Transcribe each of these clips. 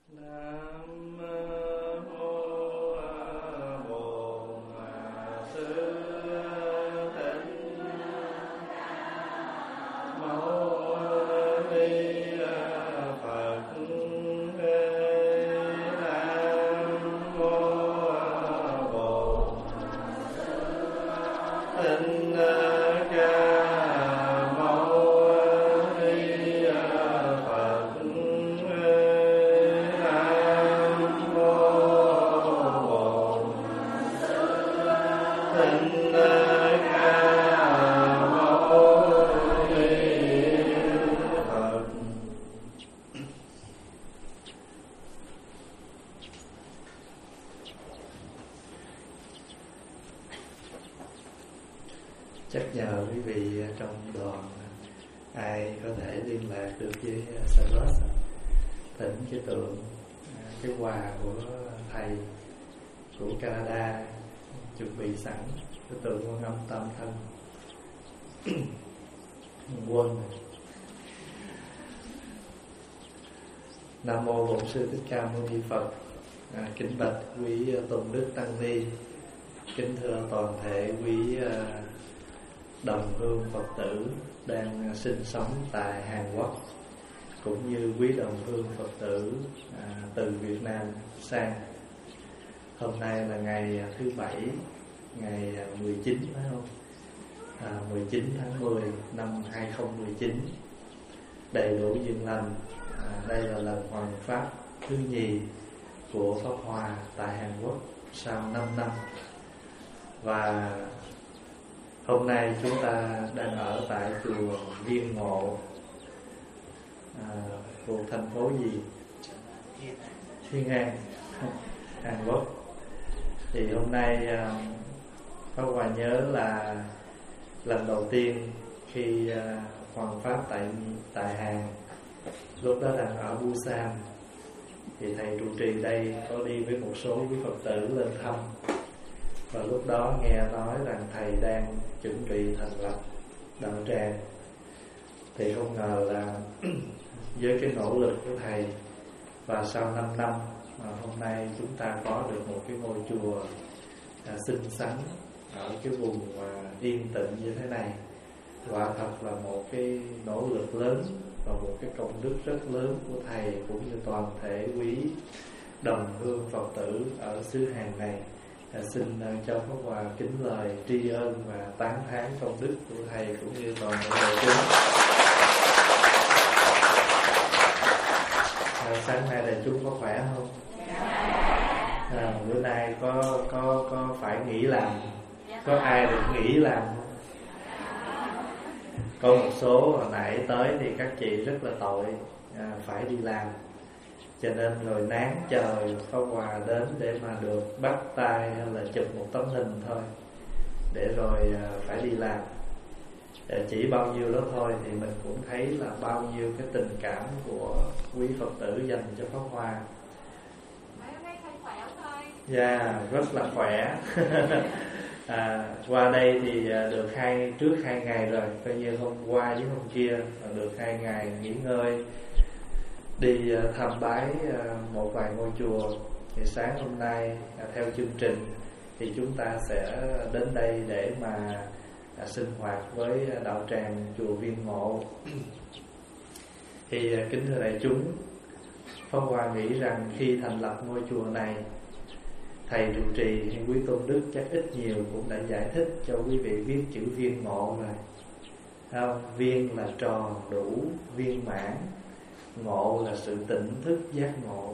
Chắc nhờ quý vị trong đoàn ai có thể liên lạc được với Saros, thỉnh cái tượng, cái quà của thầy của Canada chuẩn bị sẵn, cái tượng Quan Âm Tam Thân quân. Nam mô Bổn Sư Thích Ca Mâu Ni Phật. Kính bạch quý tôn đức tăng ni, kính thưa toàn thể quý đồng hương Phật tử đang sinh sống tại Hàn Quốc, cũng như quý đồng hương Phật tử từ Việt Nam sang. Hôm nay là ngày thứ Bảy, ngày 19 phải không? 19 tháng 10 năm 2019, đầy đủ duyên lành. Đây là lần hoằng pháp thứ nhì của Pháp Hòa tại Hàn Quốc sau 5 năm. Và hôm nay chúng ta đang ở tại chùa Viên Ngộ, thuộc thành phố gì? Thiên An, Hàn Quốc. Thì hôm nay Pháp Hòa nhớ là lần đầu tiên khi hoằng pháp tại Hàn, lúc đó đang ở Busan, thì thầy trụ trì đây có đi với một số quý Phật tử lên thăm. Và lúc đó nghe nói rằng thầy đang chuẩn bị thành lập đạo tràng, thì không ngờ là với cái nỗ lực của thầy, và sau 5 năm hôm nay chúng ta có được một cái ngôi chùa xinh xắn ở cái vùng yên tĩnh như thế này. Quả thật là một cái nỗ lực lớn và một cái công đức rất lớn của thầy, cũng như toàn thể quý đồng hương Phật tử ở xứ Hàn này. Xin cho Pháp Hòa kính lời tri ân và tán thán công đức của thầy cũng như toàn thể đại chúng. Sáng nay đại chúng có khỏe không? Bữa nay có phải nghỉ làm? Có ai được nghỉ làm không? Có một số hồi nãy tới thì các chị rất là tội, phải đi làm, cho nên rồi nán chờ Pháp Hòa đến để mà được bắt tay hay là chụp một tấm hình thôi, để rồi phải đi làm. Chỉ bao nhiêu đó thôi thì mình cũng thấy là bao nhiêu cái tình cảm của quý Phật tử dành cho Pháp Hòa. Dạ, rất là khỏe. Qua đây thì được trước 2 ngày rồi, coi như hôm qua với hôm kia được 2 ngày nghỉ ngơi, đi thăm bái một vài ngôi chùa. Thì sáng hôm nay theo chương trình thì chúng ta sẽ đến đây để mà sinh hoạt với đạo tràng chùa Viên Ngộ. Thì kính thưa đại chúng, Pháp Hòa nghĩ rằng khi thành lập ngôi chùa này, thầy trụ trì hay quý tôn đức chắc ít nhiều cũng đã giải thích cho quý vị viết chữ Viên Ngộ rồi. Không? Viên là tròn đủ, viên mãn. Ngộ là sự tỉnh thức giác ngộ.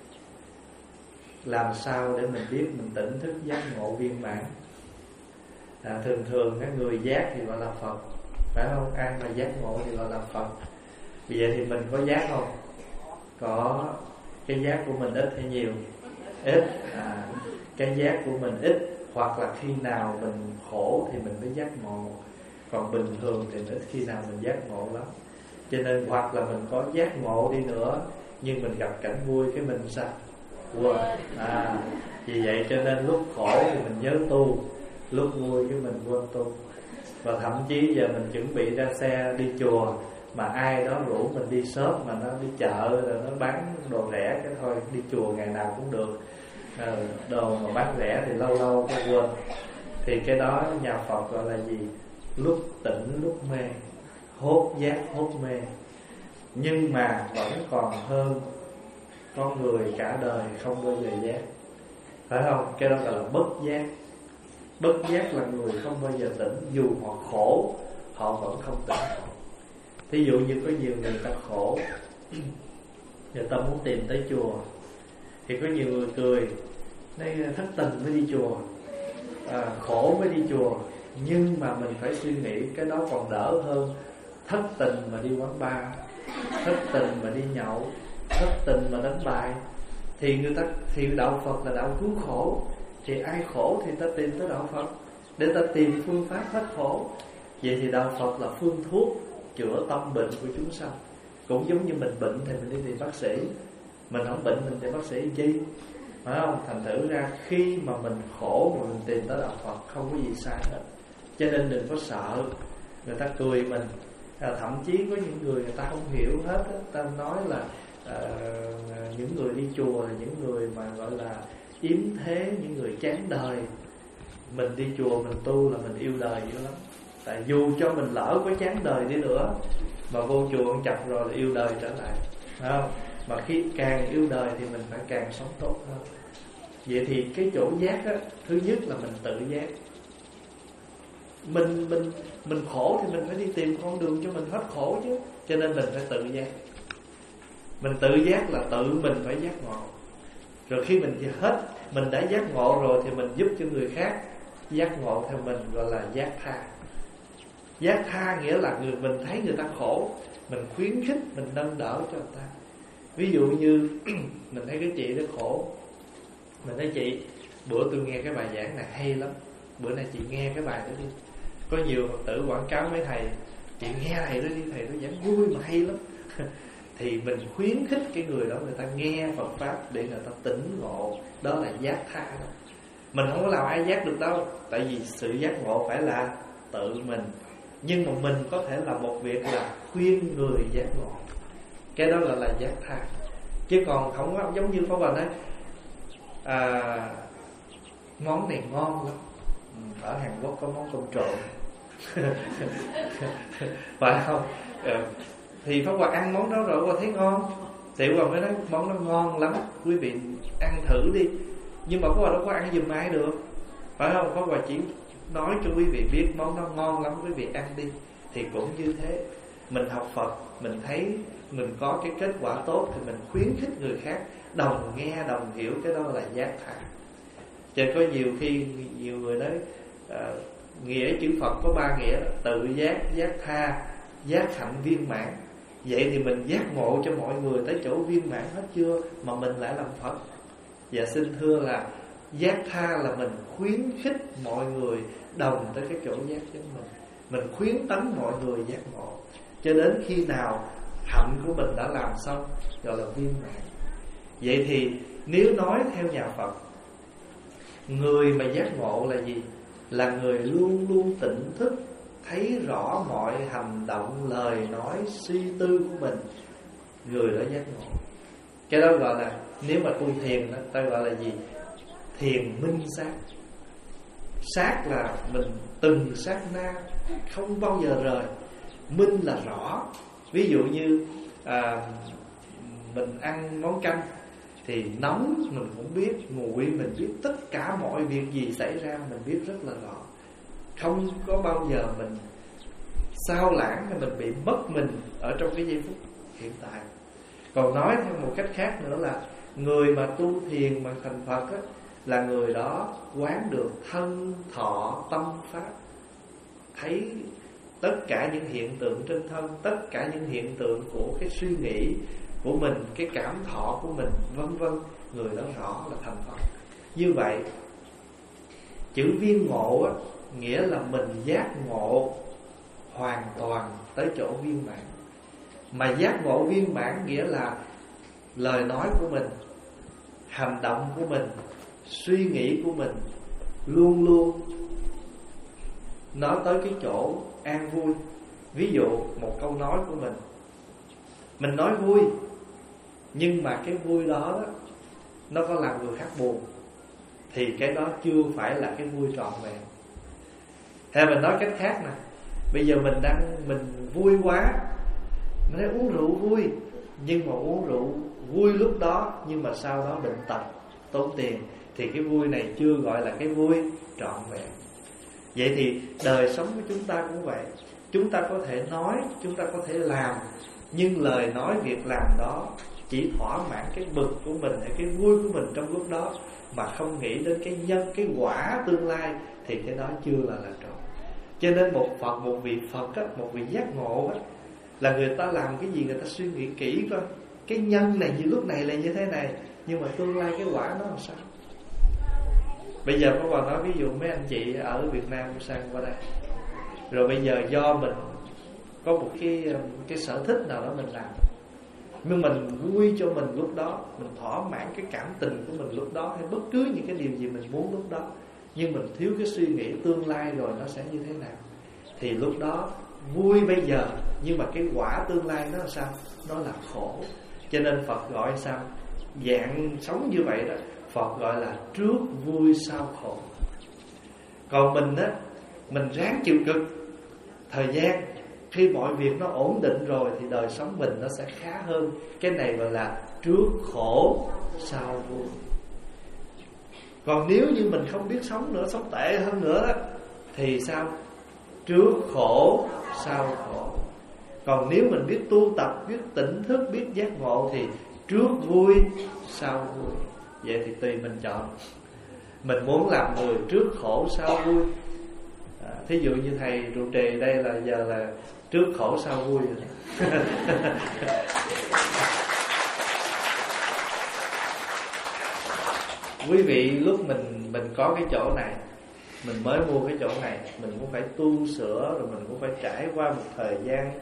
Làm sao để mình biết mình tỉnh thức giác ngộ viên mãn? Thường thường các người giác thì gọi là Phật, phải không? Ai mà giác ngộ thì gọi là Phật. Bây giờ thì mình có giác không? Có. Cái giác của mình ít hay nhiều? Ít. Cái giác của mình ít, hoặc là khi nào mình khổ thì mình mới giác ngộ, còn bình thường thì ít khi nào mình giác ngộ lắm. Cho nên hoặc là mình có giác ngộ đi nữa, nhưng mình gặp cảnh vui cái mình sao? Quên. Vì vậy cho nên lúc khổ thì mình nhớ tu, lúc vui cái mình quên tu. Và thậm chí giờ mình chuẩn bị ra xe đi chùa, mà ai đó rủ mình đi shop mà nó đi chợ rồi nó bán đồ rẻ, cái thôi đi chùa ngày nào cũng được, đồ mà bán rẻ thì lâu lâu có quên. Thì cái đó nhà Phật gọi là gì? Lúc tỉnh lúc mê, hốt giác hốt mê. Nhưng mà vẫn còn hơn con người cả đời không bao giờ giác, phải không? Cái đó gọi là bất giác. Bất giác là người không bao giờ tỉnh, dù họ khổ họ vẫn không tỉnh. Thí dụ như có nhiều người ta khổ, người ta muốn tìm tới chùa, thì có nhiều người cười, đây thất tình mới đi chùa, khổ mới đi chùa. Nhưng mà mình phải suy nghĩ cái đó còn đỡ hơn thất tình mà đi quán bar, thất tình mà đi nhậu, thất tình mà đánh bài. Thì người ta, thì đạo Phật là đạo cứu khổ, thì ai khổ thì ta tìm tới đạo Phật để ta tìm phương pháp hết khổ. Vậy thì đạo Phật là phương thuốc chữa tâm bệnh của chúng sanh. Cũng giống như mình bệnh thì mình đi tìm bác sĩ, mình không bệnh mình tìm bác sĩ chi, phải không? Thành thử ra khi mà mình khổ mà mình tìm tới đạo Phật không có gì sai hết. Cho nên đừng có sợ người ta cười mình. Thậm chí có những người ta không hiểu hết đó. Ta nói là những người đi chùa là những người mà gọi là yếm thế, những người chán đời. Mình đi chùa mình tu là mình yêu đời dữ lắm. Tại dù cho mình lỡ có chán đời đi nữa, mà vô chùa ăn chập rồi là yêu đời trở lại, phải không? Mà khi càng yêu đời thì mình phải càng sống tốt hơn. Vậy thì cái chỗ giác á, thứ nhất là mình tự giác. Mình khổ thì mình phải đi tìm con đường cho mình hết khổ chứ. Cho nên mình phải tự giác. Mình tự giác là tự mình phải giác ngộ. Rồi khi mình đã giác ngộ rồi thì mình giúp cho người khác giác ngộ theo mình, gọi là giác tha. Giác tha nghĩa là mình thấy người ta khổ, mình khuyến khích, mình nâng đỡ cho người ta. Ví dụ như mình thấy cái chị đó khổ, mình nói chị, bữa tôi nghe cái bài giảng này hay lắm, bữa nay chị nghe cái bài đó đi. Có nhiều Phật tử quảng cáo mấy thầy, chị nghe thầy đó đi, thầy đó giảng vui mà hay lắm. Thì mình khuyến khích cái người đó, người ta nghe Phật Pháp để người ta tỉnh ngộ. Đó là giác tha đó. Mình không có làm ai giác được đâu, tại vì sự giác ngộ phải là tự mình. Nhưng mà mình có thể làm một việc là khuyên người giác ngộ. Cái đó gọi là giác tha. Chứ còn không có giống như Pháp Hòa nói, món này ngon lắm, ở Hàn Quốc có món cơm trộn phải không? Thì Pháp Hòa ăn món đó rồi Pháp Hòa thấy ngon, thì Pháp Hòa mới nói món đó ngon lắm, quý vị ăn thử đi. Nhưng mà Pháp Hòa đâu có ăn giùm ai được, phải không? Pháp Hòa chỉ nói cho quý vị biết món đó ngon lắm, quý vị ăn đi. Thì cũng như thế, mình học Phật, mình thấy mình có cái kết quả tốt thì mình khuyến khích người khác đồng nghe, đồng hiểu. Cái đó là giác tha. Cho nên có nhiều khi nhiều người nói nghĩa chữ Phật có 3 nghĩa: tự giác, giác tha, giác hạnh viên mãn. Vậy thì mình giác ngộ cho mọi người tới chỗ viên mãn hết chưa mà mình lại làm Phật? Và xin thưa là giác tha là mình khuyến khích mọi người đồng tới cái chỗ giác của mình khuyến tấn mọi người giác ngộ. Cho đến khi nào hạnh của mình đã làm xong gọi là viên mãn. Vậy thì nếu nói theo nhà Phật, người mà giác ngộ là gì? Là người luôn luôn tỉnh thức, thấy rõ mọi hành động, lời nói, suy tư của mình. Người đó giác ngộ. Cái đó gọi là, nếu mà tu thiền đó, ta gọi là gì? Thiền minh sát. Sát là mình từng sát na, không bao giờ rời. Minh là rõ. Ví dụ như mình ăn món canh thì nóng mình cũng biết, nguội mình biết, tất cả mọi việc gì xảy ra mình biết rất là rõ. Không có bao giờ mình sao lãng hay mình bị mất mình ở trong cái giây phút hiện tại. Còn nói theo một cách khác nữa là người mà tu thiền mà thành Phật á, là người đó quán được thân thọ tâm pháp, thấy tất cả những hiện tượng trên thân, tất cả những hiện tượng của cái suy nghĩ của mình, cái cảm thọ của mình, vân vân. Người đó rõ là thành Phật. Như vậy chữ viên ngộ á, nghĩa là mình giác ngộ hoàn toàn tới chỗ viên mãn. Mà giác ngộ viên mãn nghĩa là lời nói của mình, hành động của mình, suy nghĩ của mình luôn luôn nói tới cái chỗ an vui. Ví dụ một câu nói của mình nói vui, nhưng mà cái vui đó nó có làm người khác buồn, thì cái đó chưa phải là cái vui trọn vẹn. Hay mình nói cách khác nè, bây giờ mình vui quá, mình nói uống rượu vui, nhưng mà uống rượu vui lúc đó, nhưng mà sau đó bệnh tật, tốn tiền, thì cái vui này chưa gọi là cái vui trọn vẹn. Vậy thì đời sống của chúng ta cũng vậy. Chúng ta có thể nói, chúng ta có thể làm, nhưng lời nói, việc làm đó chỉ thỏa mãn cái bực của mình hay cái vui của mình trong lúc đó, mà không nghĩ đến cái nhân, cái quả tương lai, thì cái đó chưa là trọn. Cho nên một vị Phật á, một vị giác ngộ á, là người ta làm cái gì người ta suy nghĩ kỹ coi, cái nhân này như lúc này là như thế này, nhưng mà tương lai cái quả nó làm sao. Bây giờ có còn nói ví dụ mấy anh chị ở Việt Nam sang qua đây, rồi bây giờ do mình có một cái sở thích nào đó mình làm, nhưng mình vui cho mình lúc đó, mình thỏa mãn cái cảm tình của mình lúc đó, hay bất cứ những cái điều gì mình muốn lúc đó, nhưng mình thiếu cái suy nghĩ tương lai rồi nó sẽ như thế nào, thì lúc đó vui bây giờ, nhưng mà cái quả tương lai nó là sao? Nó là khổ. Cho nên Phật gọi sao? Dạng sống như vậy đó, Phật gọi là trước vui sau khổ. Còn mình á, mình ráng chịu cực thời gian, khi mọi việc nó ổn định rồi thì đời sống mình nó sẽ khá hơn. Cái này gọi là trước khổ sau vui. Còn nếu như mình không biết sống nữa, sống tệ hơn nữa đó, thì sao? Trước khổ sau khổ. Còn nếu mình biết tu tập, biết tỉnh thức, biết giác ngộ, thì trước vui sau vui. Vậy thì tùy mình chọn. Mình muốn làm người trước khổ sau vui. Thí dụ như thầy trụ trì đây là giờ là trước khổ sau vui rồi. Quý vị, lúc mình có cái chỗ này, mình mới mua cái chỗ này, mình cũng phải tu sửa, rồi mình cũng phải trải qua một thời gian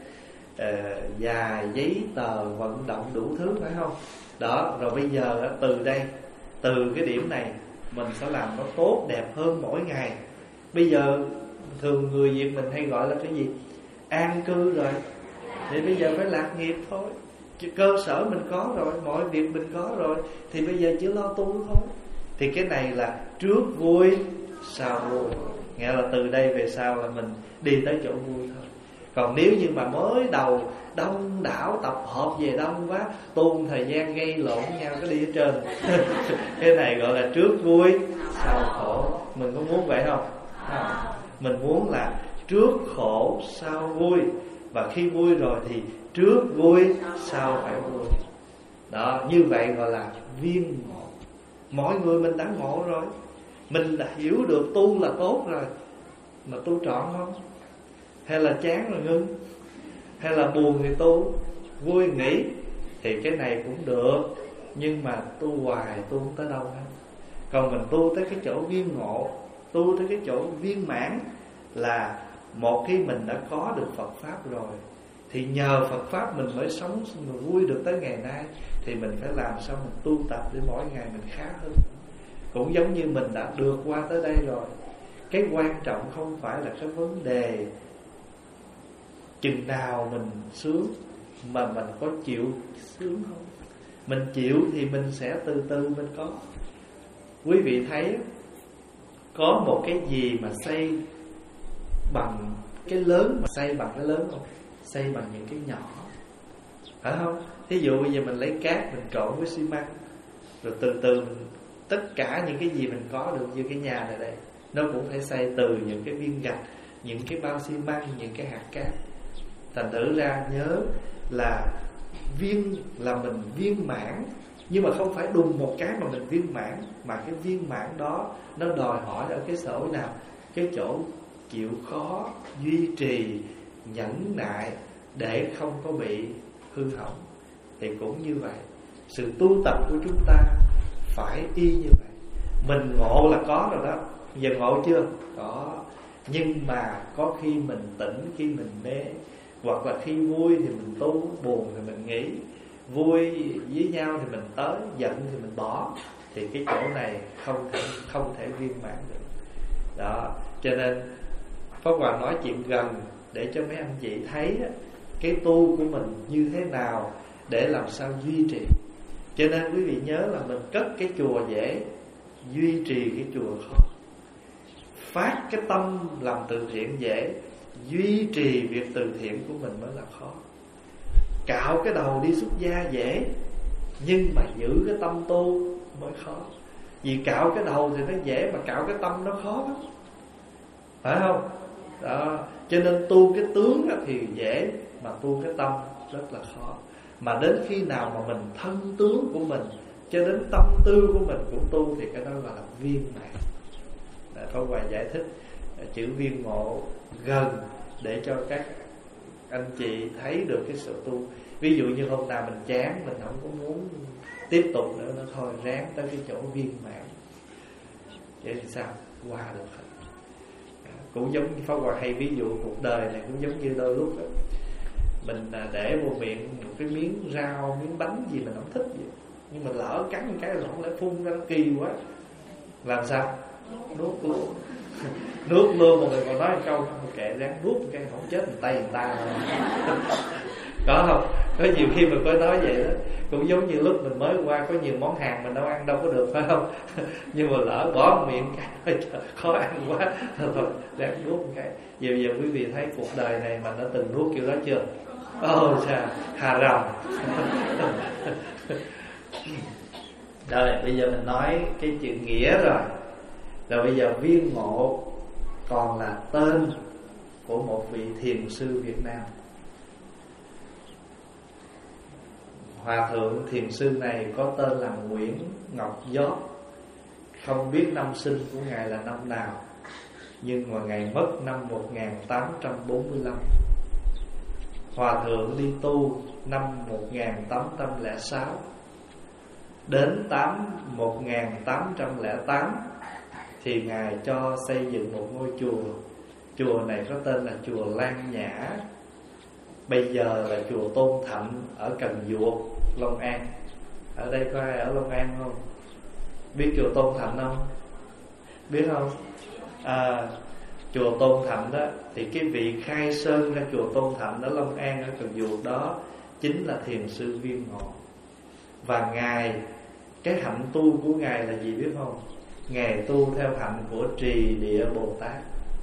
dài, giấy tờ, vận động đủ thứ, phải không? Đó, rồi bây giờ từ đây, từ cái điểm này, mình sẽ làm nó tốt đẹp hơn mỗi ngày. Bây giờ thường người Việt mình hay gọi là cái gì? An cư rồi, thì bây giờ phải lạc nghiệp thôi. Cơ sở mình có rồi, mọi việc mình có rồi, thì bây giờ chỉ lo tu thôi. Thì cái này là trước vui sau vui, nghĩa là từ đây về sau là mình đi tới chỗ vui thôi. Còn nếu như mà mới đầu đông đảo tập hợp về đông quá, tu thời gian gây lộn nhau cái đi hết trơn. Cái này gọi là trước vui sau khổ. Mình có muốn vậy không? Mình muốn là trước khổ sau vui, và khi vui rồi thì trước vui sau phải vui. Đó, như vậy gọi là viên ngộ. Mọi người mình đã ngộ rồi, mình đã hiểu được tu là tốt rồi, mà tu trọn không? Hay là chán rồi ngưng, hay là buồn thì tu, vui nghỉ, thì cái này cũng được, nhưng mà tu hoài tu không tới đâu hết. Còn mình tu tới cái chỗ viên ngộ, tu tới cái chỗ viên mãn, là một khi mình đã có được Phật Pháp rồi, thì nhờ Phật Pháp mình mới sống vui được tới ngày nay. Thì mình phải làm sao mình tu tập để mỗi ngày mình khá hơn. Cũng giống như mình đã được qua tới đây rồi. Cái quan trọng không phải là cái vấn đề chừng nào mình sướng, mà mình có chịu sướng không. Mình chịu thì mình sẽ từ từ mình có. Quý vị thấy có một cái gì mà xây bằng cái lớn, mà xây bằng cái lớn không? Xây bằng những cái nhỏ, phải không? Thí dụ bây giờ mình lấy cát mình trộn với xi măng, rồi từ từ mình, tất cả những cái gì mình có được như cái nhà này đây, nó cũng phải xây từ những cái viên gạch, những cái bao xi măng, những cái hạt cát. Thành thử ra nhớ là mình viên mãn, nhưng mà không phải đùng một cái mà mình viên mãn, mà cái viên mãn đó nó đòi hỏi ở cái chỗ nào? Cái chỗ chịu khó, duy trì, nhẫn nại để không có bị hư hỏng. Thì cũng như vậy, sự tu tập của chúng ta phải y như vậy. Mình ngộ là có rồi đó. Giờ ngộ chưa? Có. Nhưng mà có khi mình tỉnh, khi mình mê, hoặc là khi vui thì mình tu, buồn thì mình nghĩ, vui với nhau thì mình tới, giận thì mình bỏ. Thì cái chỗ này không thể viên mãn được. Đó, cho nên Pháp Hòa nói chuyện gần, để cho mấy anh chị thấy cái tu của mình như thế nào để làm sao duy trì. Cho nên quý vị nhớ là mình cất cái chùa dễ, duy trì cái chùa khó. Phát cái tâm làm từ thiện dễ, duy trì việc từ thiện của mình mới là khó. Cạo cái đầu đi xuất gia dễ, nhưng mà giữ cái tâm tu mới khó. Vì cạo cái đầu thì nó dễ, mà cạo cái tâm nó khó lắm, phải không? Đó. Cho nên tu cái tướng thì dễ, mà tu cái tâm rất là khó. Mà đến khi nào mà mình thân tướng của mình cho đến tâm tư của mình cũng tu, thì cái đó gọi là viên mãn. Pháp Hòa giải thích chữ viên ngộ gần để cho các anh chị thấy được cái sự tu. Ví dụ như hôm nào mình chán, mình không có muốn tiếp tục nữa, nó thôi ráng tới cái chỗ viên mãn. Vậy thì sao? Qua được hết. Cũng giống như Pháp Hòa hay ví dụ cuộc đời này cũng giống như đôi lúc đó, mình để vô miệng một cái miếng rau, miếng bánh gì mình không thích gì, nhưng mà lỡ cắn một cái lỏng lại phun ra, nó kỳ quá, làm sao? Nuốt luôn. Nuốt luôn. Một người còn nói một câu kệ ráng nuốt một cái không chết tay người ta. Có không? Có nhiều khi mình có nói vậy đó. Cũng giống như lúc mình mới qua, có nhiều món hàng mình đâu ăn đâu có được, phải không? Nhưng mà lỡ bỏ miệng cái khó ăn quá, thôi ráng nuốt một cái. Giờ quý vị thấy cuộc đời này mà nó từng nuốt kiểu đó chưa? Sao hà rầm. Rồi bây giờ mình nói cái chữ nghĩa rồi. Rồi bây giờ viên ngộ còn là tên của một vị thiền sư Việt Nam. Hòa thượng thiền sư này có tên là Nguyễn Ngọc Giót. Không biết năm sinh của ngài là năm nào, nhưng mà ngài mất năm 1845. Hòa thượng đi tu năm 1806. Đến 1808 thì ngài cho xây dựng một ngôi chùa. Chùa này có tên là chùa Lan Nhã, bây giờ là chùa Tôn Thạnh ở Cần Duộc, Long An. Ở đây có ai ở Long An không? Biết chùa Tôn Thạnh không? Biết không? Chùa Tôn Thạnh đó, thì cái vị khai sơn ra chùa Tôn Thạnh ở Long An, ở Cần Duộc đó chính là thiền sư Viên Ngộ. Và ngài, cái hạnh tu của ngài là gì biết không? Ngài tu theo hạnh của Trì Địa Bồ Tát.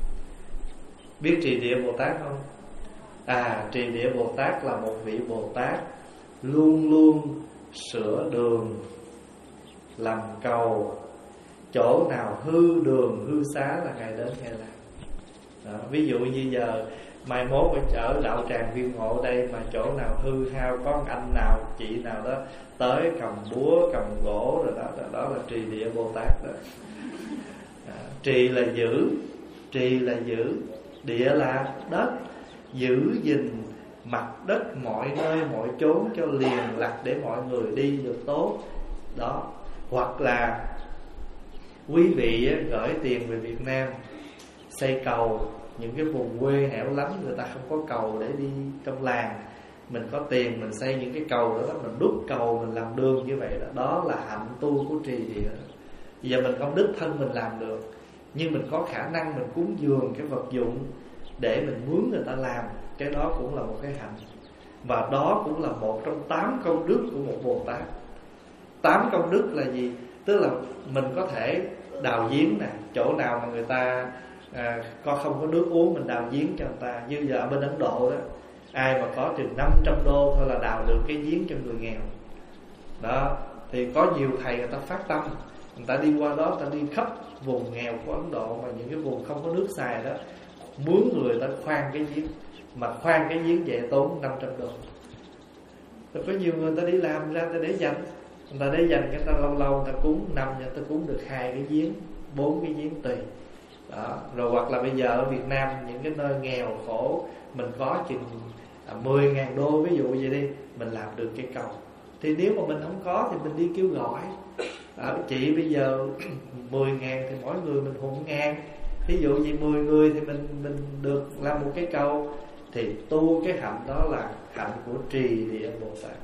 Biết Trì Địa Bồ Tát không? Trì Địa Bồ Tát là một vị Bồ Tát luôn luôn sửa đường, làm cầu. Chỗ nào hư đường, hư xá là ngài đến ngài làm đó. Ví dụ như giờ mai mốt ở chợ đạo tràng Viên Ngộ đây, mà chỗ nào hư hao, có anh nào chị nào đó tới cầm búa cầm gỗ rồi đó là Trì Địa Bồ Tát đó. Trì là giữ, trì là giữ, địa là đất, giữ gìn mặt đất mọi nơi mọi chốn cho liền lạch để mọi người đi được tốt đó. Hoặc là quý vị gửi tiền về Việt Nam xây cầu, những cái vùng quê hẻo lánh người ta không có cầu để đi trong làng, mình có tiền mình xây những cái cầu đó, mình đúc cầu, mình làm đường như vậy đó. Đó là hạnh tu của Trì Địa. Giờ mình không đích thân mình làm được, nhưng mình có khả năng mình cúng dường cái vật dụng để mình mướn người ta làm, cái đó cũng là một cái hạnh. Và đó cũng là một trong 8 công đức của một Bồ Tát. 8 công đức là gì? Tức là mình có thể đào giếng nè, chỗ nào mà người ta không có nước uống, mình đào giếng cho người ta. Như giờ ở bên Ấn Độ đó, ai mà có chừng 500 đô thôi là đào được cái giếng cho người nghèo đó. Thì có nhiều thầy người ta phát tâm, người ta đi qua đó, người ta đi khắp vùng nghèo của Ấn Độ, mà những cái vùng không có nước xài đó, mướn người ta khoan cái giếng. Mà khoan cái giếng vậy tốn 500 đô. Rồi có nhiều người ta đi làm ra, ta để dành, người ta để dành, người ta lâu lâu người ta cúng, năm người ta cúng được 2 cái giếng, 4 cái giếng tùy đó. Rồi hoặc là bây giờ ở Việt Nam những cái nơi nghèo khổ, mình có chừng 10.000 đô ví dụ vậy đi, mình làm được cái cầu. Thì nếu mà mình không có thì mình đi kêu gọi chị bây giờ 10.000 thì mỗi người mình hùng 1.000. Ví dụ như 10 người thì mình được làm một cái cầu. Thì tu cái hạnh đó là hạnh của Trì Địa Bồ Tát.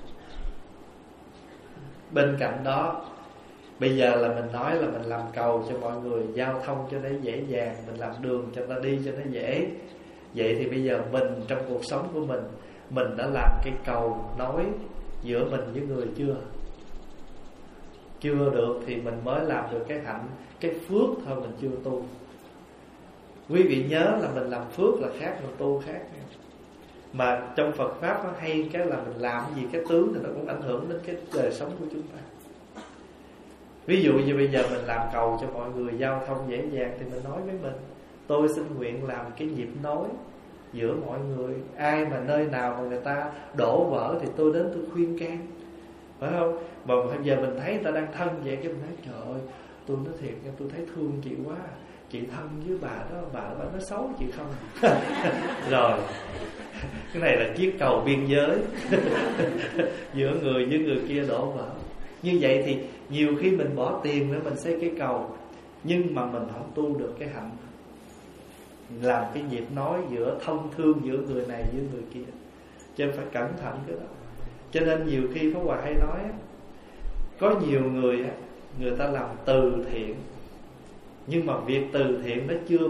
Bên cạnh đó, bây giờ là mình nói là mình làm cầu cho mọi người giao thông cho nó dễ dàng, mình làm đường cho ta đi cho nó dễ. Vậy thì bây giờ mình trong cuộc sống của mình đã làm cái cầu nối giữa mình với người chưa? Chưa được thì mình mới làm được cái hạnh, cái phước thôi, mình chưa tu. Quý vị nhớ là mình làm phước là khác, mình tu khác. Mà trong Phật Pháp nó hay cái là mình làm gì cái tướng thì nó cũng ảnh hưởng đến cái đời sống của chúng ta. Ví dụ như bây giờ mình làm cầu cho mọi người giao thông dễ dàng thì mình nói với mình: tôi xin nguyện làm cái nhịp nối giữa mọi người. Ai mà nơi nào mà người ta đổ vỡ thì tôi đến tôi khuyên can, phải không? Mà bây giờ mình thấy người ta đang thân vậy, cái mình nói trời ơi, tôi nói thiệt nha, tôi thấy thương chị quá. Chị thân với bà đó, bà nói xấu chị không? Rồi, cái này là chiếc cầu biên giới giữa người với người kia đổ vỡ. Như vậy thì nhiều khi mình bỏ tiền để mình xây cái cầu, nhưng mà mình không tu được cái hạnh làm cái nhịp nói giữa thông thương giữa người này với người kia. Cho nên phải cẩn thận cái đó. Cho nên nhiều khi Pháp Hòa hay nói, có nhiều người người ta làm từ thiện, nhưng mà việc từ thiện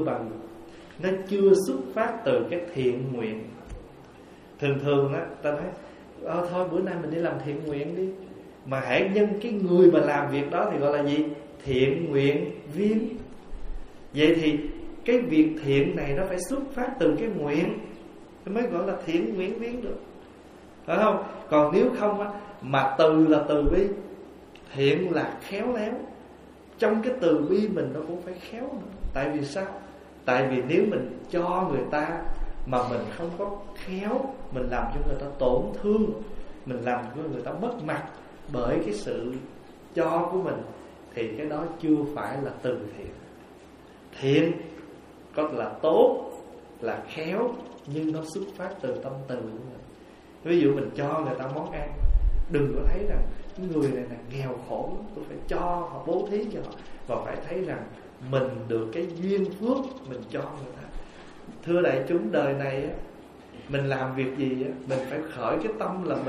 nó chưa xuất phát từ cái thiện nguyện. Thường ta nói thôi bữa nay mình đi làm thiện nguyện đi. Mà hãy nhân cái người mà làm việc đó thì gọi là gì? Thiện nguyện viên. Vậy thì cái việc thiện này nó phải xuất phát từ cái nguyện mới gọi là thiện nguyện viên được, phải không? Còn nếu không mà từ là từ bi, thiện là khéo léo. Trong cái từ bi mình nó cũng phải khéo nữa. Tại vì sao? Tại vì nếu mình cho người ta mà mình không có khéo, mình làm cho người ta tổn thương, mình làm cho người ta mất mặt bởi cái sự cho của mình, thì cái đó chưa phải là từ thiện. Thiện có là tốt, là khéo, nhưng nó xuất phát từ tâm từ của mình. Ví dụ mình cho người ta món ăn, đừng có thấy rằng cái người này là nghèo khổ, tôi phải cho họ, bố thí cho họ, và phải thấy rằng mình được cái duyên phước mình cho người ta. Thưa đại chúng, đời này mình làm việc gì mình phải khởi cái tâm là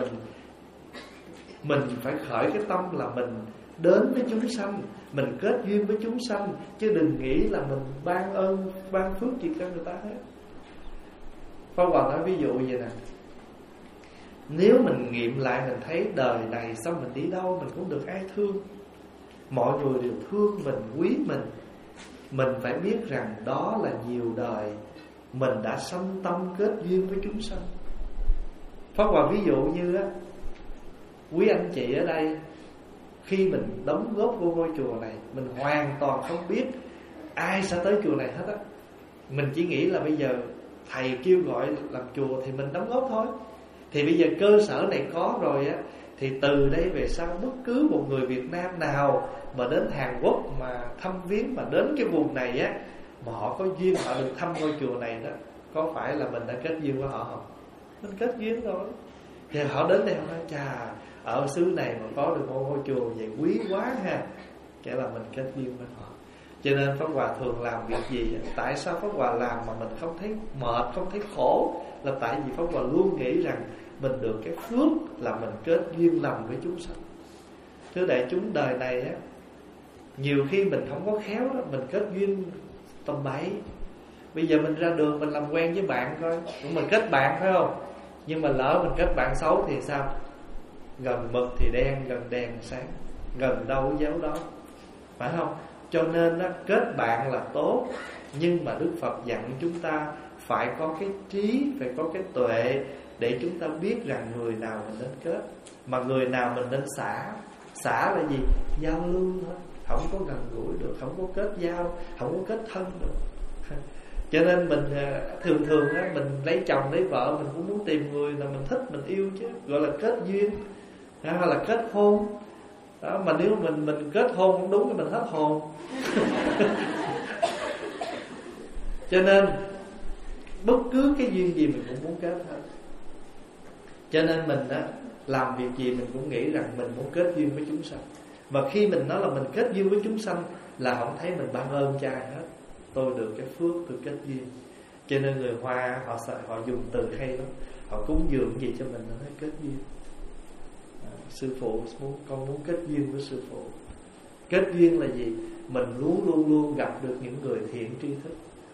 mình phải khởi cái tâm là mình đến với chúng sanh, mình kết duyên với chúng sanh, chứ đừng nghĩ là mình ban ơn ban phước gì cho người ta hết. Pháp Hòa nói ví dụ vậy nè, nếu mình nghiệm lại mình thấy đời này sao mình đi đâu mình cũng được ai thương, mọi người đều thương mình, quý mình phải biết rằng đó là nhiều đời mình đã sanh tâm kết duyên với chúng sanh. Pháp Hòa ví dụ như quý anh chị ở đây, khi mình đóng góp vô ngôi chùa này, mình hoàn toàn không biết ai sẽ tới chùa này hết á. Mình chỉ nghĩ là bây giờ thầy kêu gọi làm chùa thì mình đóng góp thôi. Thì bây giờ cơ sở này có rồi thì từ đây về sau bất cứ một người Việt Nam nào mà đến Hàn Quốc mà thăm viếng, mà đến cái vùng này mà họ có duyên họ được thăm ngôi chùa này đó, có phải là mình đã kết duyên với họ không? Mình kết duyên rồi. Thì họ đến đây họ nói chà, ở xứ này mà có được một ngôi chùa vậy quý quá ha, cái là mình kết duyên với họ. Cho nên Pháp Hòa thường làm việc gì, tại sao Pháp Hòa làm mà mình không thấy mệt, không thấy khổ, là tại vì Pháp Hòa luôn nghĩ rằng mình được cái phước là mình kết duyên lành với chúng sanh. Thưa đại chúng, đời này nhiều khi mình không có khéo đó, mình kết duyên tầm bậy. Bây giờ mình ra đường mình làm quen với bạn coi, mình kết bạn phải không? Nhưng mà lỡ mình kết bạn xấu thì sao? Gần mực thì đen, gần đèn sáng, gần đâu giấu đó, phải không? Cho nên kết bạn là tốt, nhưng mà Đức Phật dặn chúng ta phải có cái trí, phải có cái tuệ để chúng ta biết rằng người nào mình nên kết, mà người nào mình nên xả. Xả là gì? Giao lưu thôi, không có gần gũi được, không có kết giao, không có kết thân được. Cho nên mình thường mình lấy chồng lấy vợ, mình cũng muốn tìm người là mình thích, mình yêu chứ, gọi là kết duyên, hay là kết hôn đó. Mà nếu mình kết hôn không đúng thì mình hết hồn. Cho nên bất cứ cái duyên gì mình cũng muốn kết hết. Cho nên mình làm việc gì mình cũng nghĩ rằng mình muốn kết duyên với chúng sanh. Và khi mình nói là mình kết duyên với chúng sanh là không thấy mình ban ơn cho ai hết. Tôi được cái phước, tôi kết duyên. Cho nên người Hoa họ dùng từ hay lắm. Họ cúng dường gì cho mình nó nói kết duyên. Sư phụ con muốn kết duyên với sư phụ. Kết duyên là gì? Mình luôn gặp được những người thiện tri thức,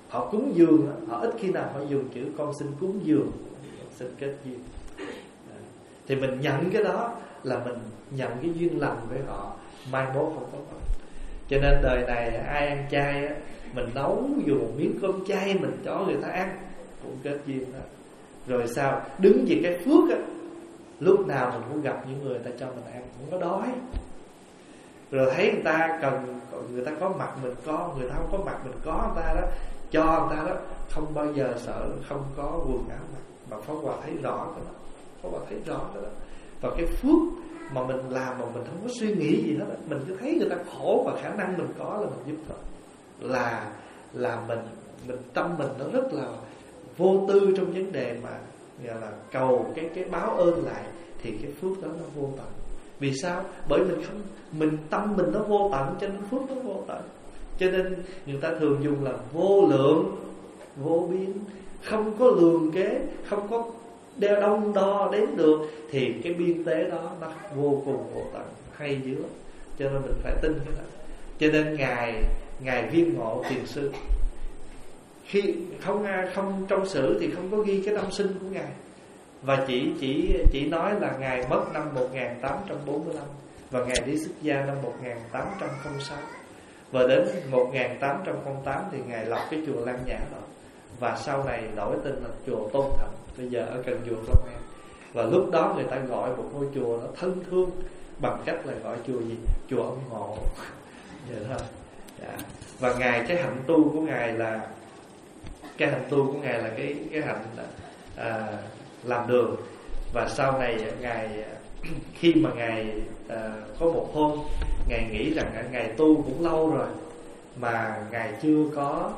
họ cúng dường, họ ít khi nào họ dùng chữ con xin cúng dường, con xin kết duyên. Thì mình nhận cái đó là mình nhận cái duyên lành với họ, mai mốt không có còn. Cho nên đời này ai ăn chay á, mình nấu dù một miếng cơm chay mình cho người ta ăn cũng kết duyên đó. Rồi sao? Đứng về cái phước á, lúc nào mình cũng gặp những người ta cho mình ăn, không có đói. Rồi thấy người ta cần, người ta có mặt mình có, người ta không có mặt mình có, người ta đó cho người ta đó, không bao giờ sợ không có quần áo mặc. Mà Pháp Hòa thấy rõ cái đó, Pháp Hòa thấy rõ cái đó. Và cái phước mà mình làm mà mình không có suy nghĩ gì hết, mình cứ thấy người ta khổ và khả năng mình có là mình giúp họ, là mình tâm mình nó rất là vô tư trong vấn đề mà gọi là cầu cái báo ơn lại, thì cái phước đó nó vô tận. Vì sao? Bởi mình tâm mình nó vô tận cho nên phước nó vô tận. Cho nên người ta thường dùng là vô lượng, vô biên, không có lường kế, không có đeo đong đo đếm được, thì cái biên tế đó nó vô cùng vô tận, hay dữ lắm. Cho nên mình phải tin cái đó. Cho nên ngài Viên Ngộ Thiền sư, khi không trong sử thì không có ghi cái năm sinh của ngài, và chỉ nói là ngài mất năm 1845 và ngài đi xuất gia năm 1806, và đến 1808 thì ngài lập cái chùa Lăng Nhã đó, và sau này đổi tên là chùa Tôn Thạnh, bây giờ ở gần chùa Long An. Và lúc đó người ta gọi một ngôi chùa nó thân thương bằng cách là gọi chùa gì? Chùa Ông Ngộ. Vậy thôi. Dạ. Và ngài, cái hạnh tu của ngài là cái hạnh làm đường. Và sau này ngài, khi mà ngài có một hôm ngài nghĩ rằng ngài tu cũng lâu rồi mà ngài chưa có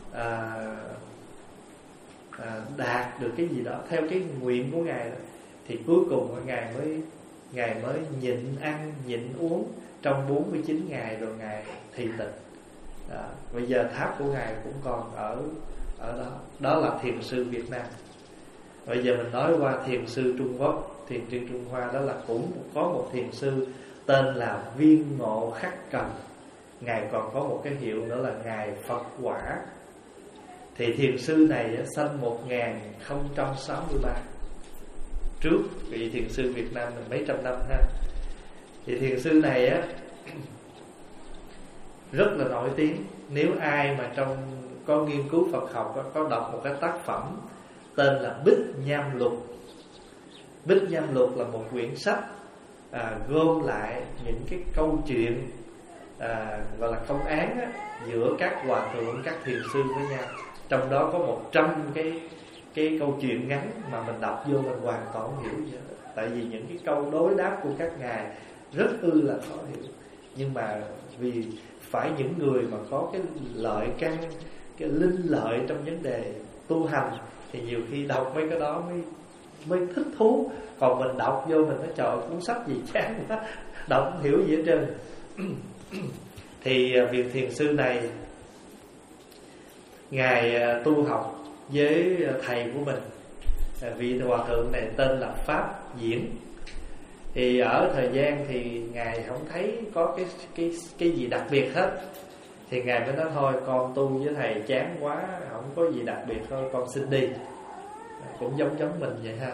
đạt được cái gì đó theo cái nguyện của ngài đó, thì cuối cùng ngài mới nhịn ăn nhịn uống trong 49 ngày rồi ngài thị tịch. Bây giờ tháp của ngài cũng còn ở đó. Đó là thiền sư Việt Nam. Bây giờ mình nói qua thiền sư Trung Quốc, thiền sư Trung Hoa, đó là cũng có một thiền sư tên là Viên Ngộ Khắc Cần. Ngài còn có một cái hiệu nữa là ngài Phật Quả. Thì thiền sư này sinh 1063, trước vị thiền sư Việt Nam mình mấy trăm năm ha. Thì thiền sư này á rất là nổi tiếng. Nếu ai mà trong có nghiên cứu Phật học có đọc một cái tác phẩm tên là Bích Nham Lục. Bích Nham Lục là một quyển sách gom lại những cái câu chuyện gọi là công án giữa các hòa thượng, các thiền sư với nhau. Trong đó có 100 cái câu chuyện ngắn mà mình đọc vô mình hoàn toàn không hiểu gì hết. Tại vì những cái câu đối đáp của các ngài rất là khó hiểu. Nhưng mà vì phải những người mà có cái lợi căn, cái linh lợi trong vấn đề tu hành, thì nhiều khi đọc mấy cái đó mới thích thú. Còn mình đọc vô mình nói trời, cuốn sách gì chán quá, đọc không hiểu gì hết trơn. Thì vị thiền sư này, ngài tu học với thầy của mình, vị hòa thượng này tên là Pháp Diễn. Thì ở thời gian thì ngài không thấy có cái gì đặc biệt hết, thì ngài mới nói thôi con tu với thầy chán quá, không có gì đặc biệt, thôi con xin đi. Cũng giống mình vậy ha.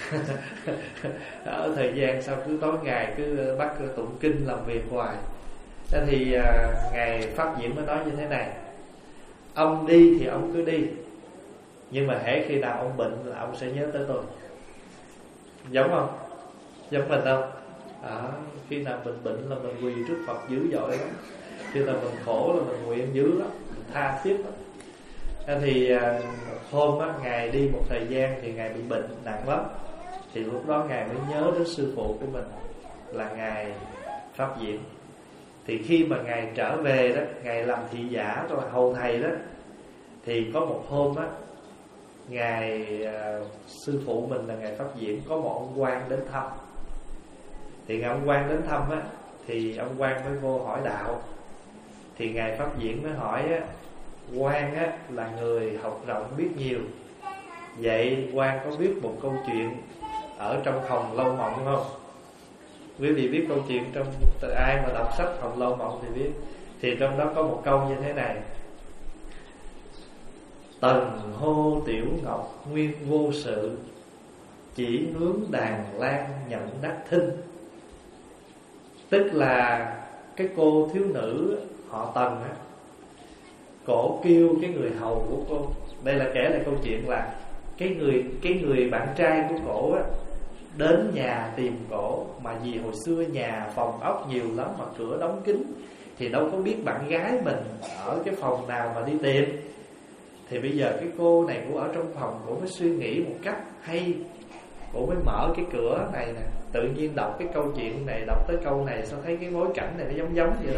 Ở thời gian sau cứ tối ngày cứ bắt tụng kinh làm việc hoài. Thế thì ngài Pháp Diễn mới nói như thế này: ông đi thì ông cứ đi, nhưng mà hễ khi nào ông bệnh là ông sẽ nhớ tới tôi. Giống không? Giống mình không? Khi nào mình bệnh là mình quỳ trước Phật dữ dội lắm. Khi nào mình khổ là mình nguyện dữ lắm, mình tha thiết lắm. Thế thì hôm á, ngài đi một thời gian thì ngài bị bệnh nặng lắm. Thì lúc đó ngài mới nhớ đến sư phụ của mình là ngài Pháp Diễn. Thì khi mà ngài trở về đó, ngài làm thị giả rồi hầu thầy đó, thì có một hôm á, ngài sư phụ mình là ngài Pháp Diễn có một ông quan đến thăm. Thì ngài ông quan đến thăm á, thì ông quan mới vô hỏi đạo. Thì ngài Pháp Diễn mới hỏi á, quan á là người học rộng biết nhiều, vậy quan có biết một câu chuyện ở trong Hồng Lâu Mộng không? Quý vị biết câu chuyện trong, ai mà đọc sách Hồng Lâu Mộng thì biết. Thì trong đó có một câu như thế này: Tần hô tiểu ngọc nguyên vô sự, chỉ hướng đàn lan nhận đắc thinh. Tức là cái cô thiếu nữ họ Tần á, cổ kêu cái người hầu của cô. Đây là kể lại câu chuyện là cái người bạn trai của cổ á đến nhà tìm cổ, mà vì hồi xưa nhà phòng ốc nhiều lắm mà cửa đóng kín, thì đâu có biết bạn gái mình ở cái phòng nào mà đi tìm. Thì bây giờ cái cô này cũng ở trong phòng, cổ mới suy nghĩ một cách hay, cổ mới mở cái cửa này nè. Tự nhiên đọc cái câu chuyện này, đọc tới câu này sao thấy cái bối cảnh này nó giống vậy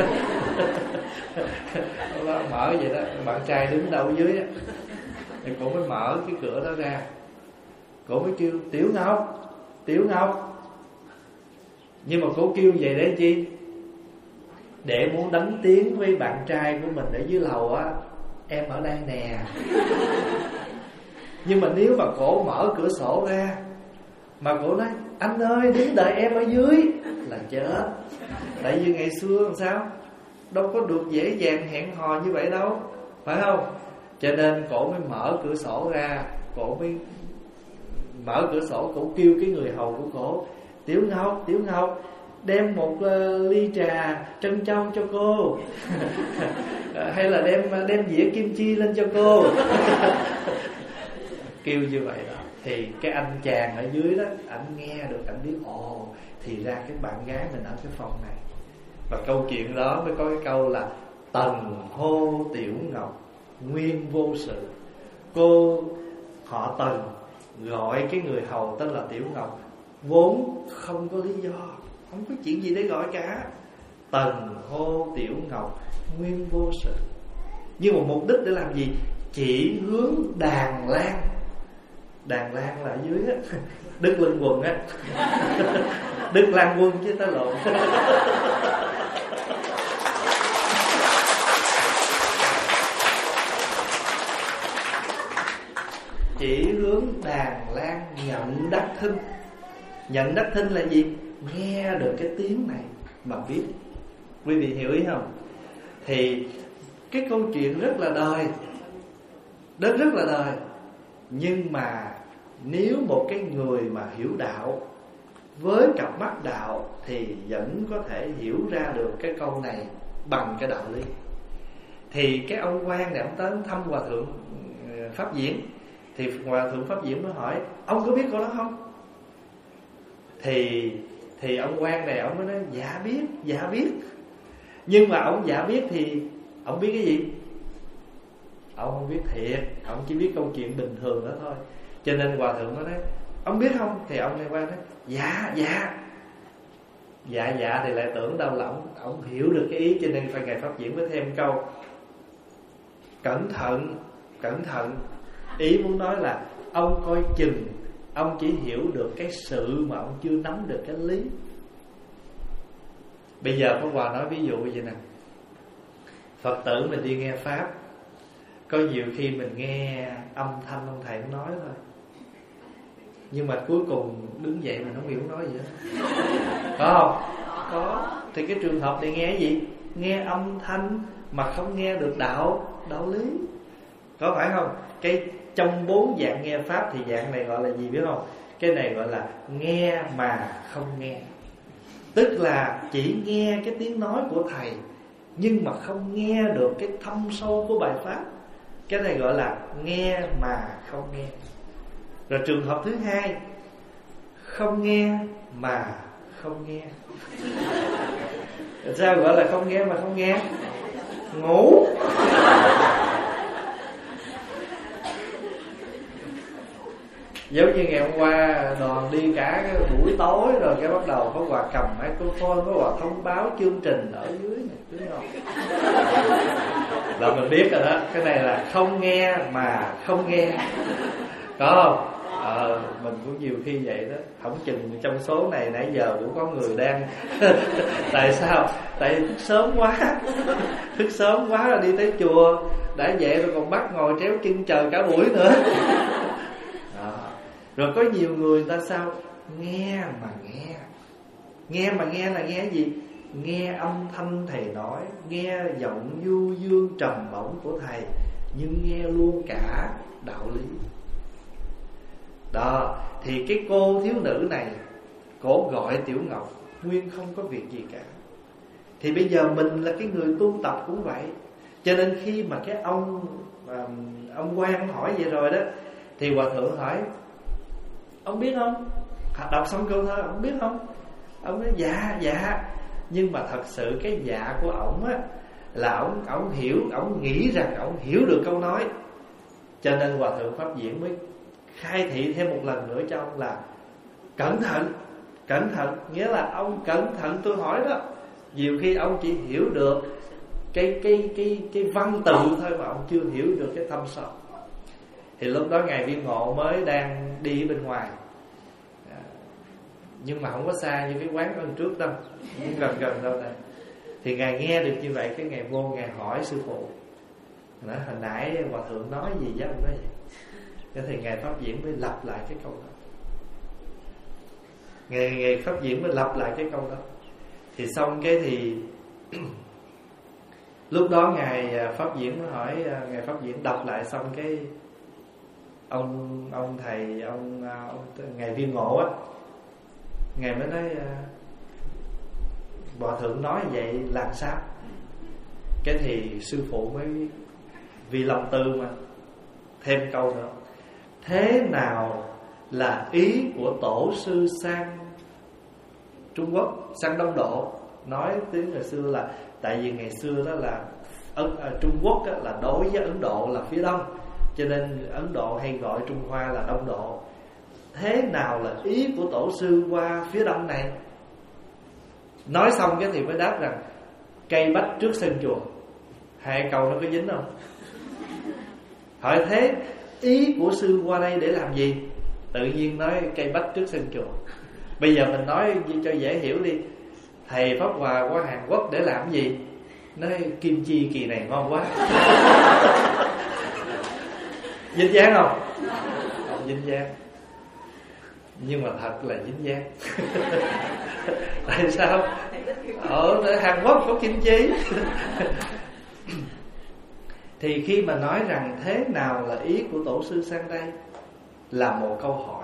đó. Mở vậy đó, bạn trai đứng đâu dưới á, thì cổ mới mở cái cửa đó ra. Cổ mới kêu Tiểu Ngọc, Tiểu Ngọc. Nhưng mà cổ kêu vậy để chi? Để muốn đánh tiếng với bạn trai của mình ở dưới lầu á, em ở đây nè. Nhưng mà nếu mà cổ mở cửa sổ ra mà cổ nói anh ơi đứng đợi em ở dưới là chết. Tại vì ngày xưa làm sao đâu có được dễ dàng hẹn hò như vậy đâu, phải không? Cho nên cổ mới mở cửa sổ ra, cổ mới mở cửa sổ, cổ kêu cái người hầu của cổ Tiểu Ngọc, Tiểu Ngọc, đem một ly trà trân châu cho cô. Hay là đem dĩa kim chi lên cho cô. Kêu như vậy đó. Thì cái anh chàng ở dưới đó, ảnh nghe được, ảnh biết ồ, thì ra cái bạn gái mình ở cái phòng này. Và câu chuyện đó mới có cái câu là Tần hô Tiểu Ngọc nguyên vô sự. Cô họ Tần gọi cái người hầu tên là Tiểu Ngọc vốn không có lý do, không có chuyện gì để gọi cả. Tần hô Tiểu Ngọc nguyên vô sự. Nhưng mà mục đích để làm gì? Chỉ hướng đàn lan. Đàn lan là ở dưới á, Đức Lân Quần á. Đức Lan Quân chứ ta lộn. Chỉ hướng đàn lan nhận đắc thinh. Nhận đắc thinh là gì? Nghe được cái tiếng này mà biết. Quý vị hiểu ý không? Thì cái câu chuyện rất là đời, rất là đời. Nhưng mà nếu một cái người mà hiểu đạo với cặp mắt đạo thì vẫn có thể hiểu ra được cái câu này bằng cái đạo lý. Thì cái ông quan này ông tới thăm Hòa Thượng Pháp Diễn. Thì Hòa Thượng Pháp Diễn mới hỏi ông có biết câu đó không? Thì ông quan này ông mới nói dạ biết. Nhưng mà ông dạ biết thì ông biết cái gì? Ông không biết thiệt, ông chỉ biết câu chuyện bình thường đó thôi. Cho nên Hòa Thượng mới nói ông biết không? Thì ông này qua nói dạ thì lại tưởng đâu là ông hiểu được cái ý. Cho nên phải Ngài Pháp Diễn mới thêm câu cẩn thận. Ý muốn nói là ông coi chừng, ông chỉ hiểu được cái sự mà ông chưa nắm được cái lý. Bây giờ Pháp Hòa nói ví dụ như vậy nè. Phật tử mình đi nghe Pháp, có nhiều khi mình nghe âm thanh ông thầy nói thôi, nhưng mà cuối cùng đứng dậy mình không hiểu nói gì hết. Có không? Có. Thì cái trường hợp này nghe cái gì? Nghe âm thanh mà không nghe được đạo lý. Có phải không? Cái trong 4 dạng nghe Pháp thì dạng này gọi là gì biết không? Cái này gọi là nghe mà không nghe. Tức là chỉ nghe cái tiếng nói của thầy, nhưng mà không nghe được cái thâm sâu của bài Pháp. Cái này gọi là nghe mà không nghe. Rồi trường hợp thứ hai, không nghe mà không nghe. Sao gọi là không nghe mà không nghe? Ngủ. Giống như ngày hôm qua đoàn đi cả cái buổi tối rồi cái bắt đầu có Hòa cầm microphone, có Hòa thông báo chương trình ở dưới này, đúng không? Là mình biết rồi đó, cái này là không nghe mà không nghe. Có không? Mình cũng nhiều khi vậy đó. Không chừng trong số này nãy giờ cũng có người đang tại sao? Tại thức sớm quá rồi đi tới chùa, đã vậy rồi còn bắt ngồi tréo chân chờ cả buổi nữa. Rồi có nhiều người ta sao? Nghe mà nghe. Nghe mà nghe là nghe cái gì? Nghe âm thanh thầy nói, nghe giọng du dương trầm bổng của thầy, nhưng nghe luôn cả đạo lý. Đó, thì cái cô thiếu nữ này, cổ gọi Tiểu Ngọc nguyên không có việc gì cả. Thì bây giờ mình là cái người tu tập cũng vậy. Cho nên khi mà cái ông quan hỏi vậy rồi đó, thì hòa thượng hỏi: ông biết không? Đọc xong câu thơ, ông biết không? Ông nói dạ. Nhưng mà thật sự cái dạ của ổng á là ổng hiểu, ổng nghĩ rằng ổng hiểu được câu nói. Cho nên hòa thượng Pháp Diễn mới khai thị thêm một lần nữa cho ông là cẩn thận, nghĩa là ông cẩn thận tôi hỏi đó. Nhiều khi ông chỉ hiểu được cái văn tự thôi mà ông chưa hiểu được cái thâm sâu. Thì lúc đó ngài Viên Ngộ mới đang đi bên ngoài, nhưng mà không có xa như cái quán ân trước đâu, cũng gần đâu này. Thì ngài nghe được như vậy, cái ngài vô ngài hỏi sư phụ: nói hồi nãy hòa thượng nói gì với ông đó vậy? Thế thì ngài Pháp Diễn mới lặp lại cái câu đó. Ngài Pháp Diễn mới lặp lại cái câu đó. Thì xong cái thì lúc đó ngài Pháp Diễn mới hỏi, ngài Pháp Diễn đọc lại xong cái ông thầy ngài Viên Ngộ á, ngài mới nói: hòa thượng nói vậy làm sao? Cái thì sư phụ mới vì lòng từ mà thêm câu nữa: thế nào là ý của tổ sư sang Trung Quốc, sang Đông Độ? Nói tiếng ngày xưa là tại vì ngày xưa đó là Trung Quốc đó là đối với Ấn Độ là phía đông, cho nên Ấn Độ hay gọi Trung Hoa là Đông Độ. Thế nào là ý của tổ sư qua phía đông này? Nói xong cái thì mới đáp rằng cây bách trước sân chùa. Hai câu nó có dính không? Hỏi thế ý của sư qua đây để làm gì? Tự nhiên nói cây bách trước sân chùa. Bây giờ mình nói cho dễ hiểu đi. Thầy Pháp Hòa qua Hàn Quốc để làm gì? Nói kim chi kỳ này ngon quá. Dính dáng không? Không dính dáng. Nhưng mà thật là dính dáng. Tại sao? Ở Hàn Quốc có kim chi. Thì khi mà nói rằng thế nào là ý của tổ sư sang đây là một câu hỏi.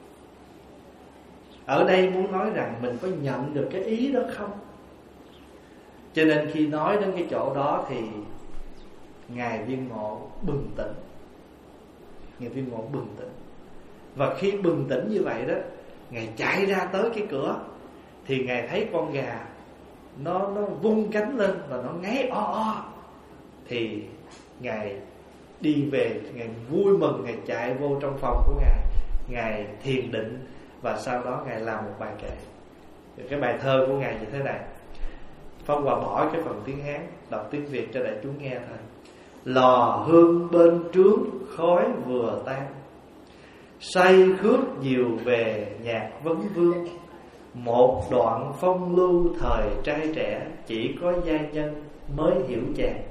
Ở đây muốn nói rằng mình có nhận được cái ý đó không? Cho nên khi nói đến cái chỗ đó thì ngài Viên Ngộ bừng tỉnh. Ngài Viên Ngộ bừng tỉnh. Và khi bừng tỉnh như vậy đó, ngài chạy ra tới cái cửa, thì ngài thấy con gà nó vung cánh lên và nó ngáy o. Thì ngài đi về, ngài vui mừng, ngài chạy vô trong phòng của ngài thiền định. Và sau đó ngài làm một bài kệ. Cái bài thơ của ngài như thế này. Pháp Hòa bỏ cái phần tiếng Hán, đọc tiếng Việt cho đại chúng nghe thôi. Lò hương bên trướng khói vừa tan, say khước diều về nhạc vấn vương. Một đoạn phong lưu thời trai trẻ, chỉ có giai nhân mới hiểu chàng.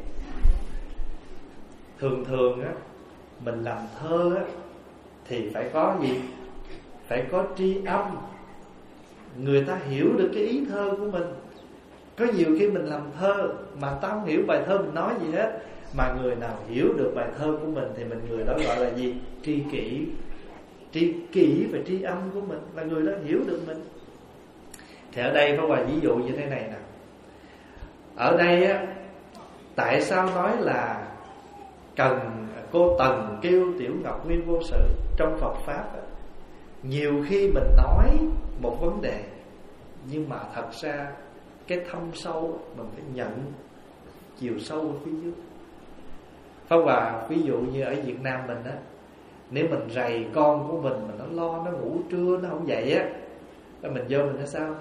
Thường á, mình làm thơ á thì phải có gì? Phải có tri âm. Người ta hiểu được cái ý thơ của mình. Có nhiều khi mình làm thơ mà ta không hiểu bài thơ mình nói gì hết, mà người nào hiểu được bài thơ của mình thì người đó gọi là gì? Tri kỷ. Tri kỷ và tri âm của mình là người đó hiểu được mình. Thì ở đây có vài ví dụ như thế này nè. Ở đây á, tại sao nói là cần cô Tần kêu Tiểu Ngọc nguyên vô sự? Trong Phật Pháp á, nhiều khi mình nói một vấn đề, nhưng mà thật ra cái thâm sâu mình phải nhận chiều sâu ở phía dưới. Pháp Hòa ví dụ như ở Việt Nam mình á, nếu mình rầy con của mình mà nó lo, nó ngủ trưa nó không dậy á, mình vô mình nói sao?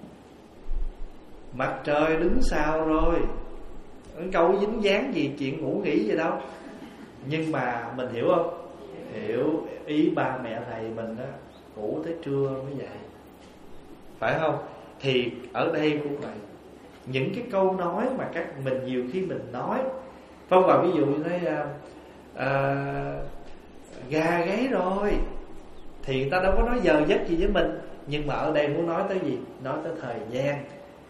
Mặt trời đứng sao rồi, câu dính dáng gì chuyện ngủ nghỉ gì đâu. Nhưng mà mình hiểu không? Hiểu ý ba mẹ thầy mình á, ngủ tới trưa mới dậy, phải không? Thì ở đây cũng vậy. Những cái câu nói mà mình nhiều khi mình nói, Phong vào ví dụ như nói gà gáy rồi, thì người ta đâu có nói giờ giấc gì với mình. Nhưng mà ở đây muốn nói tới gì? Nói tới thời gian,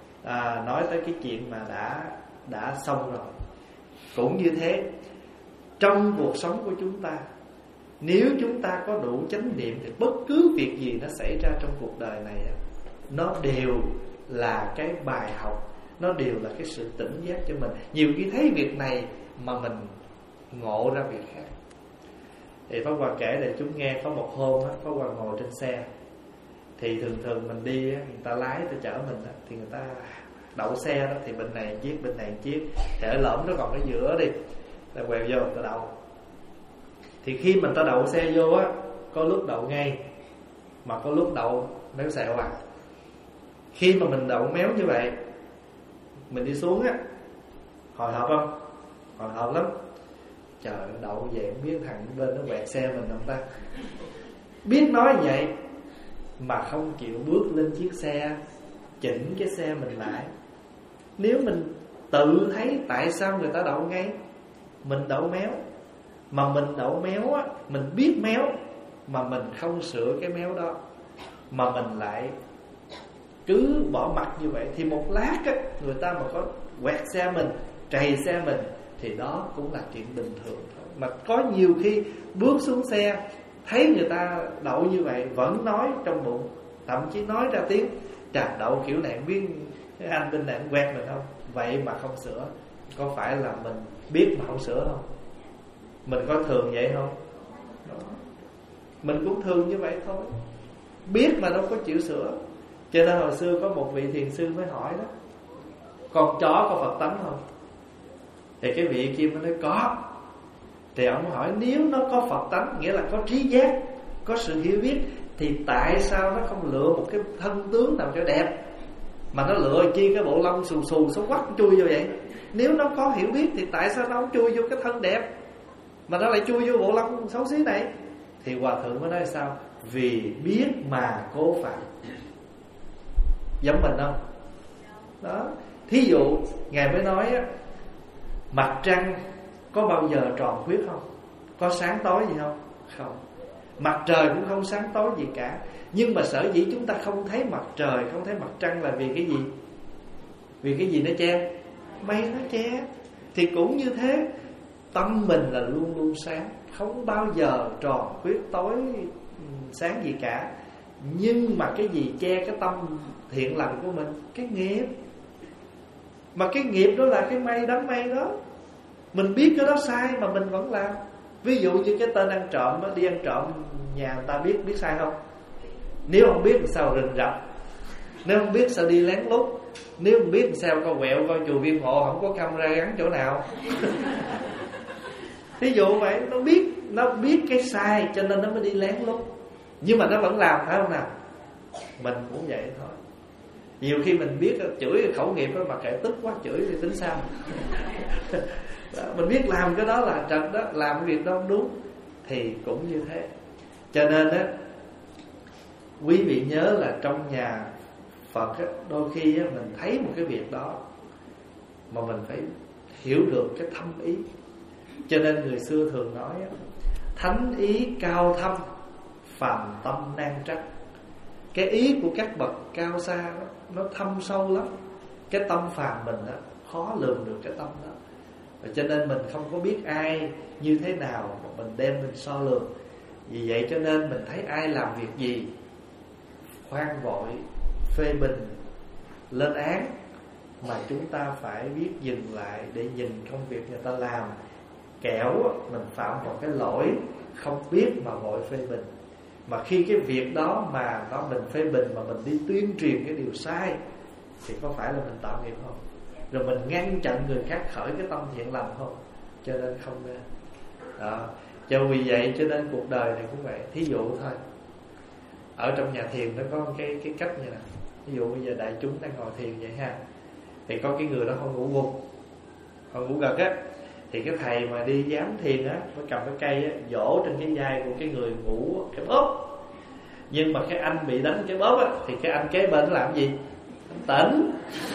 nói tới cái chuyện mà đã xong rồi. Cũng như thế, trong cuộc sống của chúng ta, nếu chúng ta có đủ chánh niệm thì bất cứ việc gì nó xảy ra trong cuộc đời này, nó đều là cái bài học, nó đều là cái sự tỉnh giác cho mình. Nhiều khi thấy việc này mà mình ngộ ra việc khác. Thì Pháp Hòa kể để chúng nghe, có một hôm Pháp Hòa ngồi trên xe. Thì thường mình đi, người ta lái, người ta chở mình, thì người ta đậu xe đó, thì bên này chiếc, bên này chiếc, thì ở lõm nó còn cái giữa đi, ta quẹo vô người ta đậu. Thì khi mình ta đậu xe vô á, có lúc đậu ngay, mà có lúc đậu méo xẹo à. Khi mà mình đậu méo như vậy, mình đi xuống á, hồi hộp không? Hồi hộp lắm. Trời, đậu vậy không biết thằng bên nó quẹt xe mình không ta. Biết nói vậy mà không chịu bước lên chiếc xe, chỉnh cái xe mình lại. Nếu mình tự thấy tại sao người ta đậu ngay, mình đậu méo, mà mình đậu méo á, mình biết méo mà mình không sửa cái méo đó, mà mình lại cứ bỏ mặc như vậy, thì một lát á, người ta mà có quẹt xe mình, trầy xe mình, thì đó cũng là chuyện bình thường thôi. Mà có nhiều khi bước xuống xe, thấy người ta đậu như vậy, vẫn nói trong bụng, thậm chí nói ra tiếng: "Trời, đậu kiểu này biết anh bên này quẹt mình không?" Vậy mà không sửa, có phải là mình biết mà không sửa không? Mình có thường vậy không? Đó. Mình cũng thường như vậy thôi, biết mà đâu có chịu sửa. Cho nên hồi xưa có một vị thiền sư mới hỏi đó: "Con chó có Phật tánh không?" Thì cái vị kia mới nói có. Thì ông hỏi: nếu nó có Phật tánh, nghĩa là có trí giác, có sự hiểu biết, thì tại sao nó không lựa một cái thân tướng nào cho đẹp, mà nó lựa chi cái bộ lông xù xù xấu quắc chui vô vậy? Nếu nó có hiểu biết thì tại sao nó không chui vô cái thân đẹp, mà nó lại chui vô bộ lông xấu xí này? Thì Hòa Thượng mới nói sao? Vì biết mà cố phạm. Giống mình không? Đó. Thí dụ Ngài mới nói á, mặt trăng có bao giờ tròn khuyết không? Có sáng tối gì không? Không. Mặt trời cũng không sáng tối gì cả. Nhưng mà sở dĩ chúng ta không thấy mặt trời, không thấy mặt trăng là vì cái gì? Vì cái gì nó che? Mây nó che. Thì cũng như thế, tâm mình là luôn luôn sáng, không bao giờ tròn khuyết tối sáng gì cả. Nhưng mà cái gì che cái tâm thiện lành của mình? Cái nghiệp. Mà cái nghiệp đó là cái mây, đám mây đó. Mình biết cái đó sai mà mình vẫn làm. Ví dụ như cái tên ăn trộm đi ăn trộm nhà người ta, biết sai không? Nếu không biết thì sao rình rập? Nếu không biết sao đi lén lút? Nếu không biết thì sao coi quẹo, coi chùa Viêm Hộ không có camera gắn chỗ nào? Ví dụ vậy, nó biết cái sai cho nên nó mới đi lén lút, nhưng mà nó vẫn làm, phải không nào? Mình cũng vậy thôi. Nhiều khi mình biết chửi khẩu nghiệp đó, mà kệ tức quá chửi thì tính sao? Đó, mình biết làm cái đó là trật đó, làm cái việc đó không đúng, thì cũng như thế. Cho nên á, quý vị nhớ là trong nhà Phật á, đôi khi á, mình thấy một cái việc đó mà mình phải hiểu được cái thâm ý. Cho nên người xưa thường nói á, thánh ý cao thâm, phàm tâm nan trắc. Cái ý của các bậc cao xa đó, nó thâm sâu lắm. Cái tâm phàm mình đó, khó lường được cái tâm đó. Và cho nên mình không có biết ai như thế nào mà mình đem mình so lường. Vì vậy cho nên mình thấy ai làm việc gì, khoan vội phê bình lên án, mà chúng ta phải biết dừng lại để nhìn công việc người ta làm. Kẻo mình phạm một cái lỗi không biết mà vội phê bình. Mà khi cái việc đó mà mình phê bình mà mình đi tuyên truyền cái điều sai, thì có phải là mình tạo nghiệp không? Rồi mình ngăn chặn người khác khởi cái tâm thiện lành không? Cho nên không nên đó. Cho vì vậy cho nên cuộc đời này cũng vậy. Thí dụ thôi, ở trong nhà thiền nó có cái cách như này. Ví dụ bây giờ đại chúng đang ngồi thiền vậy ha, thì có cái người đó không ngủ gục, không ngủ gật á, thì cái thầy mà đi giám thiền á, mới cầm cái cây á, vỗ trên cái vai của cái người ngủ cái bóp. Nhưng mà cái anh bị đánh cái bóp á, thì cái anh kế bên làm gì? Anh tỉnh.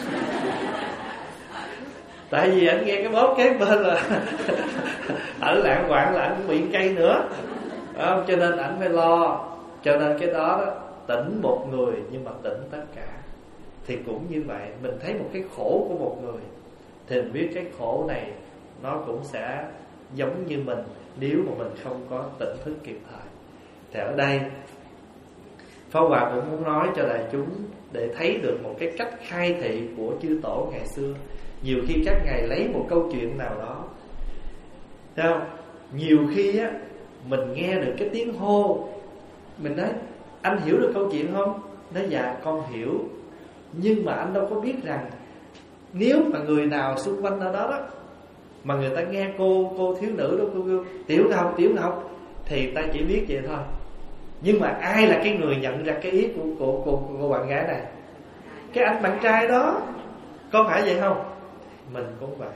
Tại vì anh nghe cái bóp kế bên là ở lạng quạng là anh cũng bị cây nữa, cho nên anh phải lo. Cho nên cái đó tỉnh một người nhưng mà tỉnh tất cả. Thì cũng như vậy, mình thấy một cái khổ của một người thì mình biết cái khổ này nó cũng sẽ giống như mình nếu mà mình không có tỉnh thức kịp thời. Thì ở đây Pháp Hòa cũng muốn nói cho đại chúng để thấy được một cái cách khai thị của chư tổ ngày xưa. Nhiều khi các ngài lấy một câu chuyện nào đó, thấy không? Nhiều khi á mình nghe được cái tiếng hô, mình nói anh hiểu được câu chuyện không? Nói dạ con hiểu. Nhưng mà anh đâu có biết rằng nếu mà người nào xung quanh ở đó đó mà người ta nghe cô thiếu nữ đó, cô Tiểu Ngọc thì ta chỉ biết vậy thôi. Nhưng mà ai là cái người nhận ra cái ý của bạn gái này? Cái anh bạn trai đó. Có phải vậy không? Mình cũng vậy.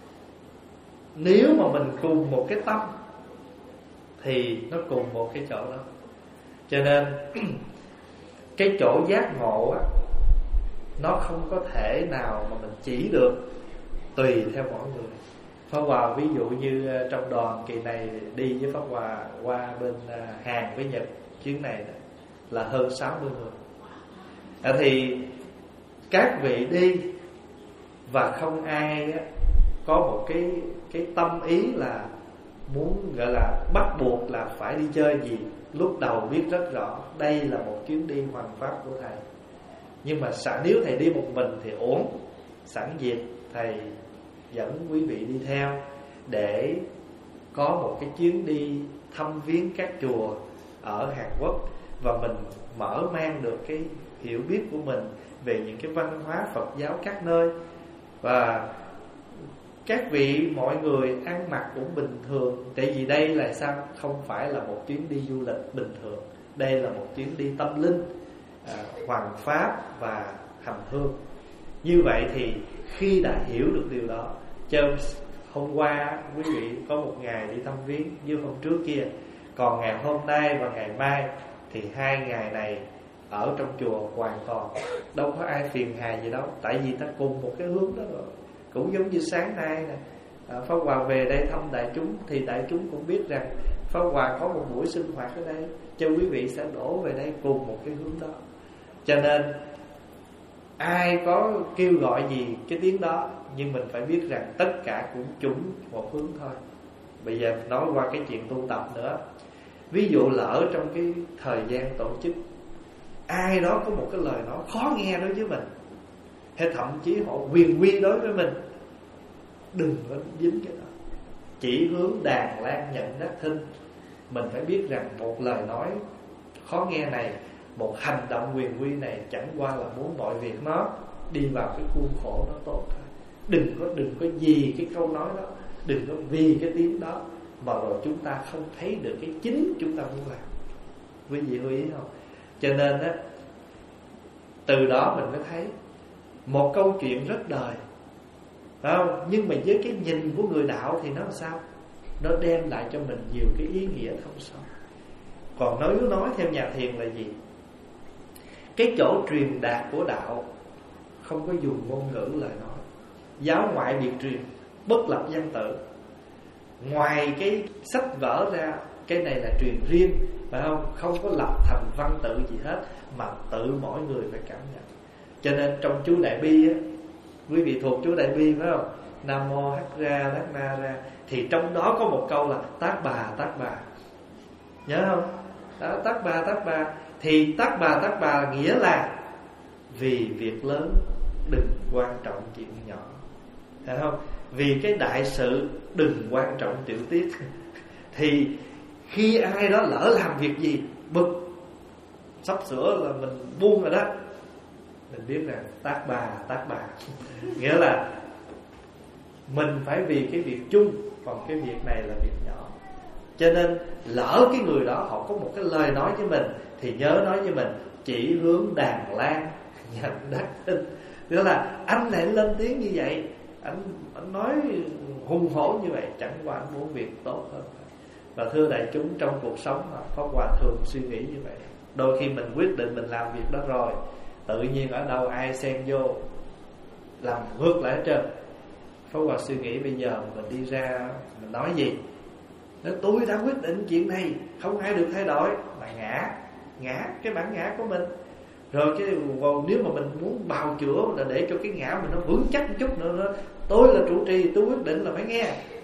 Nếu mà mình cùng một cái tâm thì nó cùng một cái chỗ đó. Cho nên cái chỗ giác ngộ á, nó không có thể nào mà mình chỉ được, tùy theo mỗi người. Pháp Hòa ví dụ như trong đoàn kỳ này đi với Pháp Hòa qua bên Hàn với Nhật, chuyến này là hơn 60 người. Thì các vị đi và không ai có một cái tâm ý là muốn gọi là bắt buộc là phải đi chơi gì. Lúc đầu biết rất rõ đây là một chuyến đi hoằng pháp của thầy. Nhưng mà nếu thầy đi một mình thì ổn. Sẵn dịp thầy dẫn quý vị đi theo để có một cái chuyến đi thăm viếng các chùa ở Hàn Quốc, và mình mở mang được cái hiểu biết của mình về những cái văn hóa Phật giáo các nơi. Và các vị mọi người ăn mặc cũng bình thường. Tại vì đây là sao? Không phải là một chuyến đi du lịch bình thường. Đây là một chuyến đi tâm linh, hoằng pháp và hành hương. Như vậy thì khi đã hiểu được điều đó, cho hôm qua quý vị có một ngày đi thăm viếng như hôm trước kia, còn ngày hôm nay và ngày mai thì 2 ngày này ở trong chùa hoàn toàn đâu có ai phiền hà gì đâu. Tại vì ta cùng một cái hướng đó rồi. Cũng giống như sáng nay nè, Pháp Hòa về đây thăm đại chúng, thì đại chúng cũng biết rằng Pháp Hòa có một buổi sinh hoạt ở đây, cho quý vị sẽ đổ về đây cùng một cái hướng đó. Cho nên ai có kêu gọi gì cái tiếng đó, nhưng mình phải biết rằng tất cả cũng chung một hướng thôi. Bây giờ nói qua cái chuyện tu tập nữa. Ví dụ lỡ trong cái thời gian tổ chức, ai đó có một cái lời nói khó nghe đối với mình, hay thậm chí họ quyền quy đối với mình, đừng có dính cái đó. Chỉ hướng đàn lan nhận đắc thinh. Mình phải biết rằng một lời nói khó nghe này, một hành động quyền quy này chẳng qua là muốn mọi việc nó đi vào cái khuôn khổ nó tốt thôi. Đừng có vì cái câu nói đó, đừng có vì cái tiếng đó mà rồi chúng ta không thấy được cái chính chúng ta muốn làm. Quý vị lưu ý không? Cho nên á, từ đó mình mới thấy một câu chuyện rất đời, phải không? Nhưng mà với cái nhìn của người đạo thì nó làm sao? Nó đem lại cho mình nhiều cái ý nghĩa không sao. Còn nếu nói theo nhà thiền là gì? Cái chỗ truyền đạt của đạo không có dùng ngôn ngữ lời nói. Giáo ngoại biệt truyền, bất lập văn tự. Ngoài cái sách vở ra, cái này là truyền riêng, phải không? Không có lập thành văn tự gì hết, mà tự mỗi người phải cảm nhận. Cho nên trong chú Đại Bi á, quý vị thuộc chú Đại Bi phải không? Nam mô Hắc Ra Đắc Na Ra, thì trong đó có một câu là tác bà. Nhớ không? Đó, tác bà. Thì tác bà nghĩa là vì việc lớn đừng quan trọng chuyện nhỏ, phải không? Vì cái đại sự đừng quan trọng tiểu tiết. Thì khi ai đó lỡ làm việc gì bực, sắp sửa là mình buông rồi đó, mình biết rằng tác bà nghĩa là mình phải vì cái việc chung, còn cái việc này là việc nhỏ. Cho nên lỡ cái người đó họ có một cái lời nói với mình, thì nhớ nói với mình chỉ hướng đàn lan nhận đắc thinh. Tức là anh lại lên tiếng như vậy, anh nói hùng hổ như vậy, chẳng qua anh muốn việc tốt hơn. Và thưa đại chúng, trong cuộc sống Pháp Hòa thường suy nghĩ như vậy. Đôi khi mình quyết định mình làm việc đó rồi, tự nhiên ở đâu ai xen vô làm ngược lại hết trơn. Pháp Hòa suy nghĩ bây giờ mình đi ra mình nói gì? Nói tôi đã quyết định chuyện này, không ai được thay đổi. Mà ngã cái bản ngã của mình. Rồi cái nếu mà mình muốn bào chữa là để cho cái ngã mình nó vững chắc một chút nữa, tôi là trụ trì, tôi quyết định là phải nghe.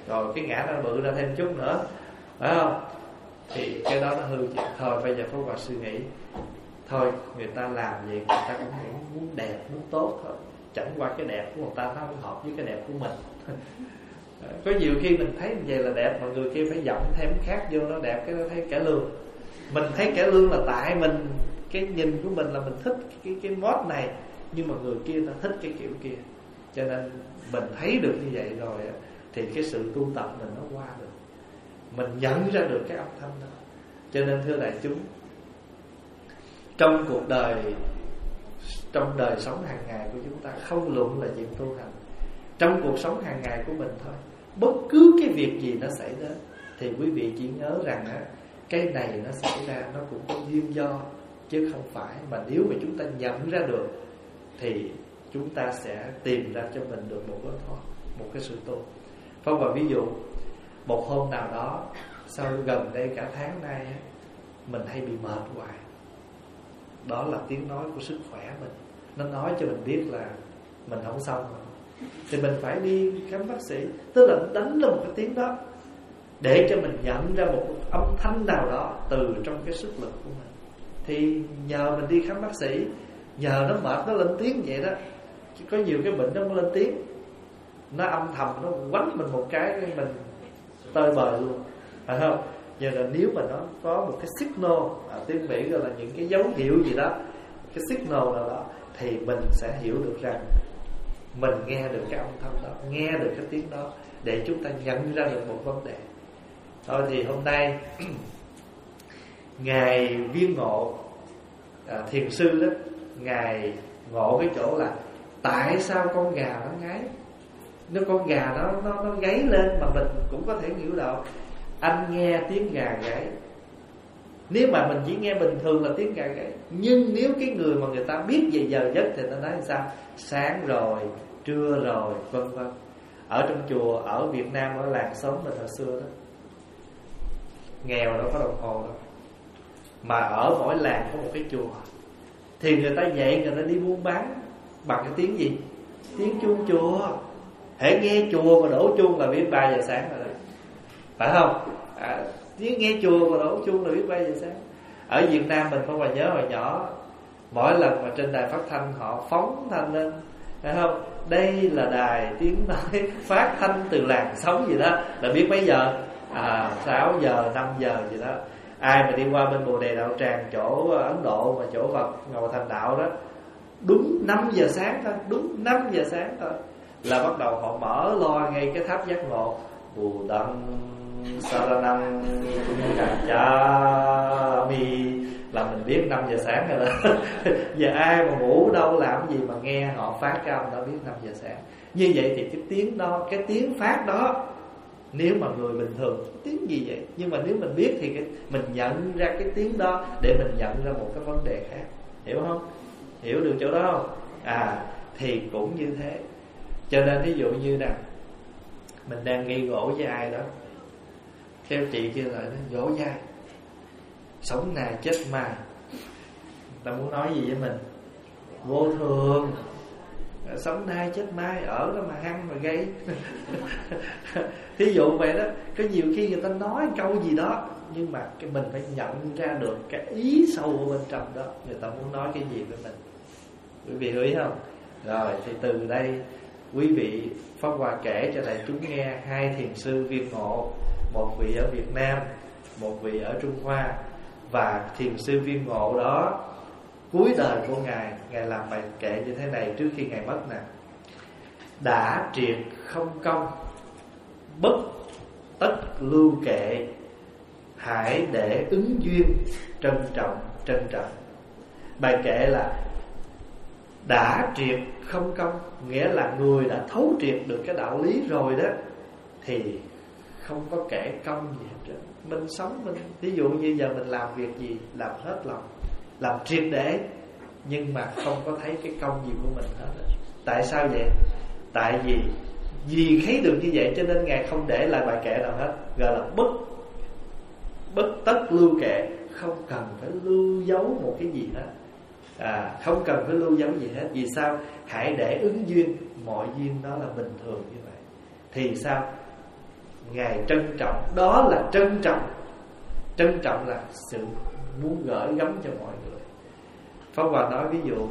rồi cái ngã nó bự ra thêm chút nữa, phải không? Thì cái đó nó hư. Thôi bây giờ Pháp Hòa suy nghĩ, thôi người ta làm vậy, người ta cũng muốn đẹp, muốn tốt thôi, chẳng qua cái đẹp của người ta nó không hợp với cái đẹp của mình. Có nhiều khi mình thấy như vậy là đẹp, mà người kia phải giọng thêm khác vô nó đẹp, cái nó thấy cải lương. Mình thấy cải lương là tại mình, cái nhìn của mình là mình thích cái mốt này, nhưng mà người kia ta thích cái kiểu kia. Cho nên mình thấy được như vậy rồi thì cái sự tu tập mình nó qua được, mình nhận ra được cái âm thanh đó. Cho nên thưa đại chúng, trong cuộc đời, trong đời sống hàng ngày của chúng ta, không luận là chuyện tu hành, trong cuộc sống hàng ngày của mình thôi, bất cứ cái việc gì nó xảy đến thì quý vị chỉ nhớ rằng cái này nó xảy ra nó cũng có duyên do, chứ không phải. Mà nếu mà chúng ta nhận ra được thì chúng ta sẽ tìm ra cho mình được một lối thoát, một cái sự tu. Phong vào ví dụ, một hôm nào đó sau gần đây cả tháng nay mình hay bị mệt hoài, đó là tiếng nói của sức khỏe mình, nó nói cho mình biết là mình không xong rồi, thì mình phải đi khám bác sĩ. Tức là đánh lên một cái tiếng đó để cho mình nhận ra một âm thanh nào đó từ trong cái sức lực của mình. Thì nhờ mình đi khám bác sĩ, nhờ nó mệt nó lên tiếng vậy đó. Chứ có nhiều cái bệnh nó không lên tiếng, nó âm thầm nó quánh mình một cái mình tơi bời luôn, phải không? Giờ là nếu mà nó có một cái signal, tiếng Mỹ gọi là những cái dấu hiệu gì đó, cái signal nào đó, thì mình sẽ hiểu được rằng mình nghe được cái âm thanh đó, nghe được cái tiếng đó, để chúng ta nhận ra được một vấn đề. Thôi thì hôm nay Ngài Viên Ngộ, thiền sư đó, Ngài ngộ cái chỗ là tại sao con gà nó ngáy. Nếu con gà nó gáy lên mà mình cũng có thể hiểu đạo. Anh nghe tiếng gà gáy, nếu mà mình chỉ nghe bình thường là tiếng gà gáy, nhưng nếu cái người mà người ta biết về giờ giấc thì nó nói sao? Sáng rồi, trưa rồi, vân vân. Ở trong chùa, ở Việt Nam, ở làng xóm mình hồi xưa đó, nghèo đâu có đồng hồ đâu, mà ở mỗi làng có một cái chùa, thì người ta dậy, người ta đi buôn bán bằng cái tiếng gì? Tiếng chuông chùa. Hễ nghe chùa mà đổ chuông là biết 3 giờ sáng rồi đó, phải không? Tiếng nghe chùa mà đổ chuông là biết 3 giờ sáng. Ở Việt Nam mình không phải nhớ hồi nhỏ, mỗi lần mà trên đài phát thanh họ phóng thanh lên, phải không? Đây là đài tiếng nói phát thanh từ làng sống gì đó, là biết mấy giờ? 6 giờ, 5 giờ gì đó. Ai mà đi qua bên Bồ Đề Đạo Tràng, chỗ Ấn Độ mà chỗ Phật ngồi thành đạo đó, đúng 5 giờ sáng thôi, đúng 5 giờ sáng thôi là bắt đầu họ mở loa ngay cái tháp giác ngộ, Bù Đăng Saranam Gacchami, là mình biết 5 giờ sáng rồi đó. Giờ ai mà ngủ đâu làm gì mà nghe họ phát cái âm đó biết 5 giờ sáng. Như vậy thì cái tiếng đó, cái tiếng phát đó, nếu mà người bình thường tiếng gì vậy, nhưng mà nếu mình biết thì mình nhận ra cái tiếng đó để mình nhận ra một cái vấn đề khác. Hiểu không? Hiểu được chỗ đó không? Thì cũng như thế. Cho nên ví dụ như nè, mình đang gây gỗ với ai đó, theo chị kia lại nói gỗ dai, sống này chết mai. Ta muốn nói gì với mình? Vô thường, sống nay chết mai, ở đó mà hăng mà gây. Thí dụ vậy đó. Có nhiều khi người ta nói câu gì đó, nhưng mà mình phải nhận ra được cái ý sâu ở bên trong đó, người ta muốn nói cái gì với mình. Quý vị hiểu ý không? Rồi thì từ đây quý vị Pháp Hòa kể cho đại chúng nghe 2 thiền sư Viên Ngộ, một vị ở Việt Nam, một vị ở Trung Hoa. Và thiền sư Viên Ngộ đó, cuối đời của Ngài làm bài kệ như thế này trước khi Ngài mất nè: đã triệt không công, bất tất lưu kệ, hãy để ứng duyên, trân trọng trân trọng. Bài kệ là đã triệt không công, nghĩa là người đã thấu triệt được cái đạo lý rồi đó, thì không có kể công gì hết trơn. Mình sống, mình ví dụ như giờ mình làm việc gì làm hết lòng, làm triệt để, nhưng mà không có thấy cái công gì của mình hết. Tại sao vậy? Tại vì thấy được như vậy cho nên Ngài không để lại bài kệ nào hết, gọi là bất tất lưu kệ, không cần phải lưu giấu một cái gì hết. Không cần phải lưu giấu gì hết. Vì sao? Hãy để ứng duyên, mọi duyên đó là bình thường như vậy. Thì sao? Ngài trân trọng. Đó là trân trọng. Trân trọng là sự muốn gửi gắm cho mọi người. Pháp Hòa nói ví dụ,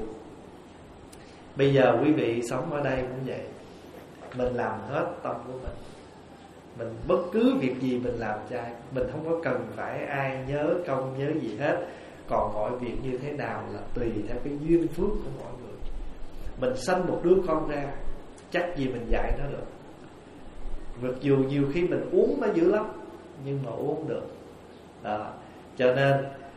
bây giờ quý vị sống ở đây cũng vậy, mình làm hết tâm của mình bất cứ việc gì mình làm trai, mình không có cần phải ai nhớ công nhớ gì hết. Còn mọi việc như thế nào là tùy theo cái duyên phước của mọi người. Mình sanh một đứa con ra, chắc gì mình dạy nó được. Mặc dù nhiều khi mình uống nó dữ lắm, nhưng mà uống được đó. Cho nên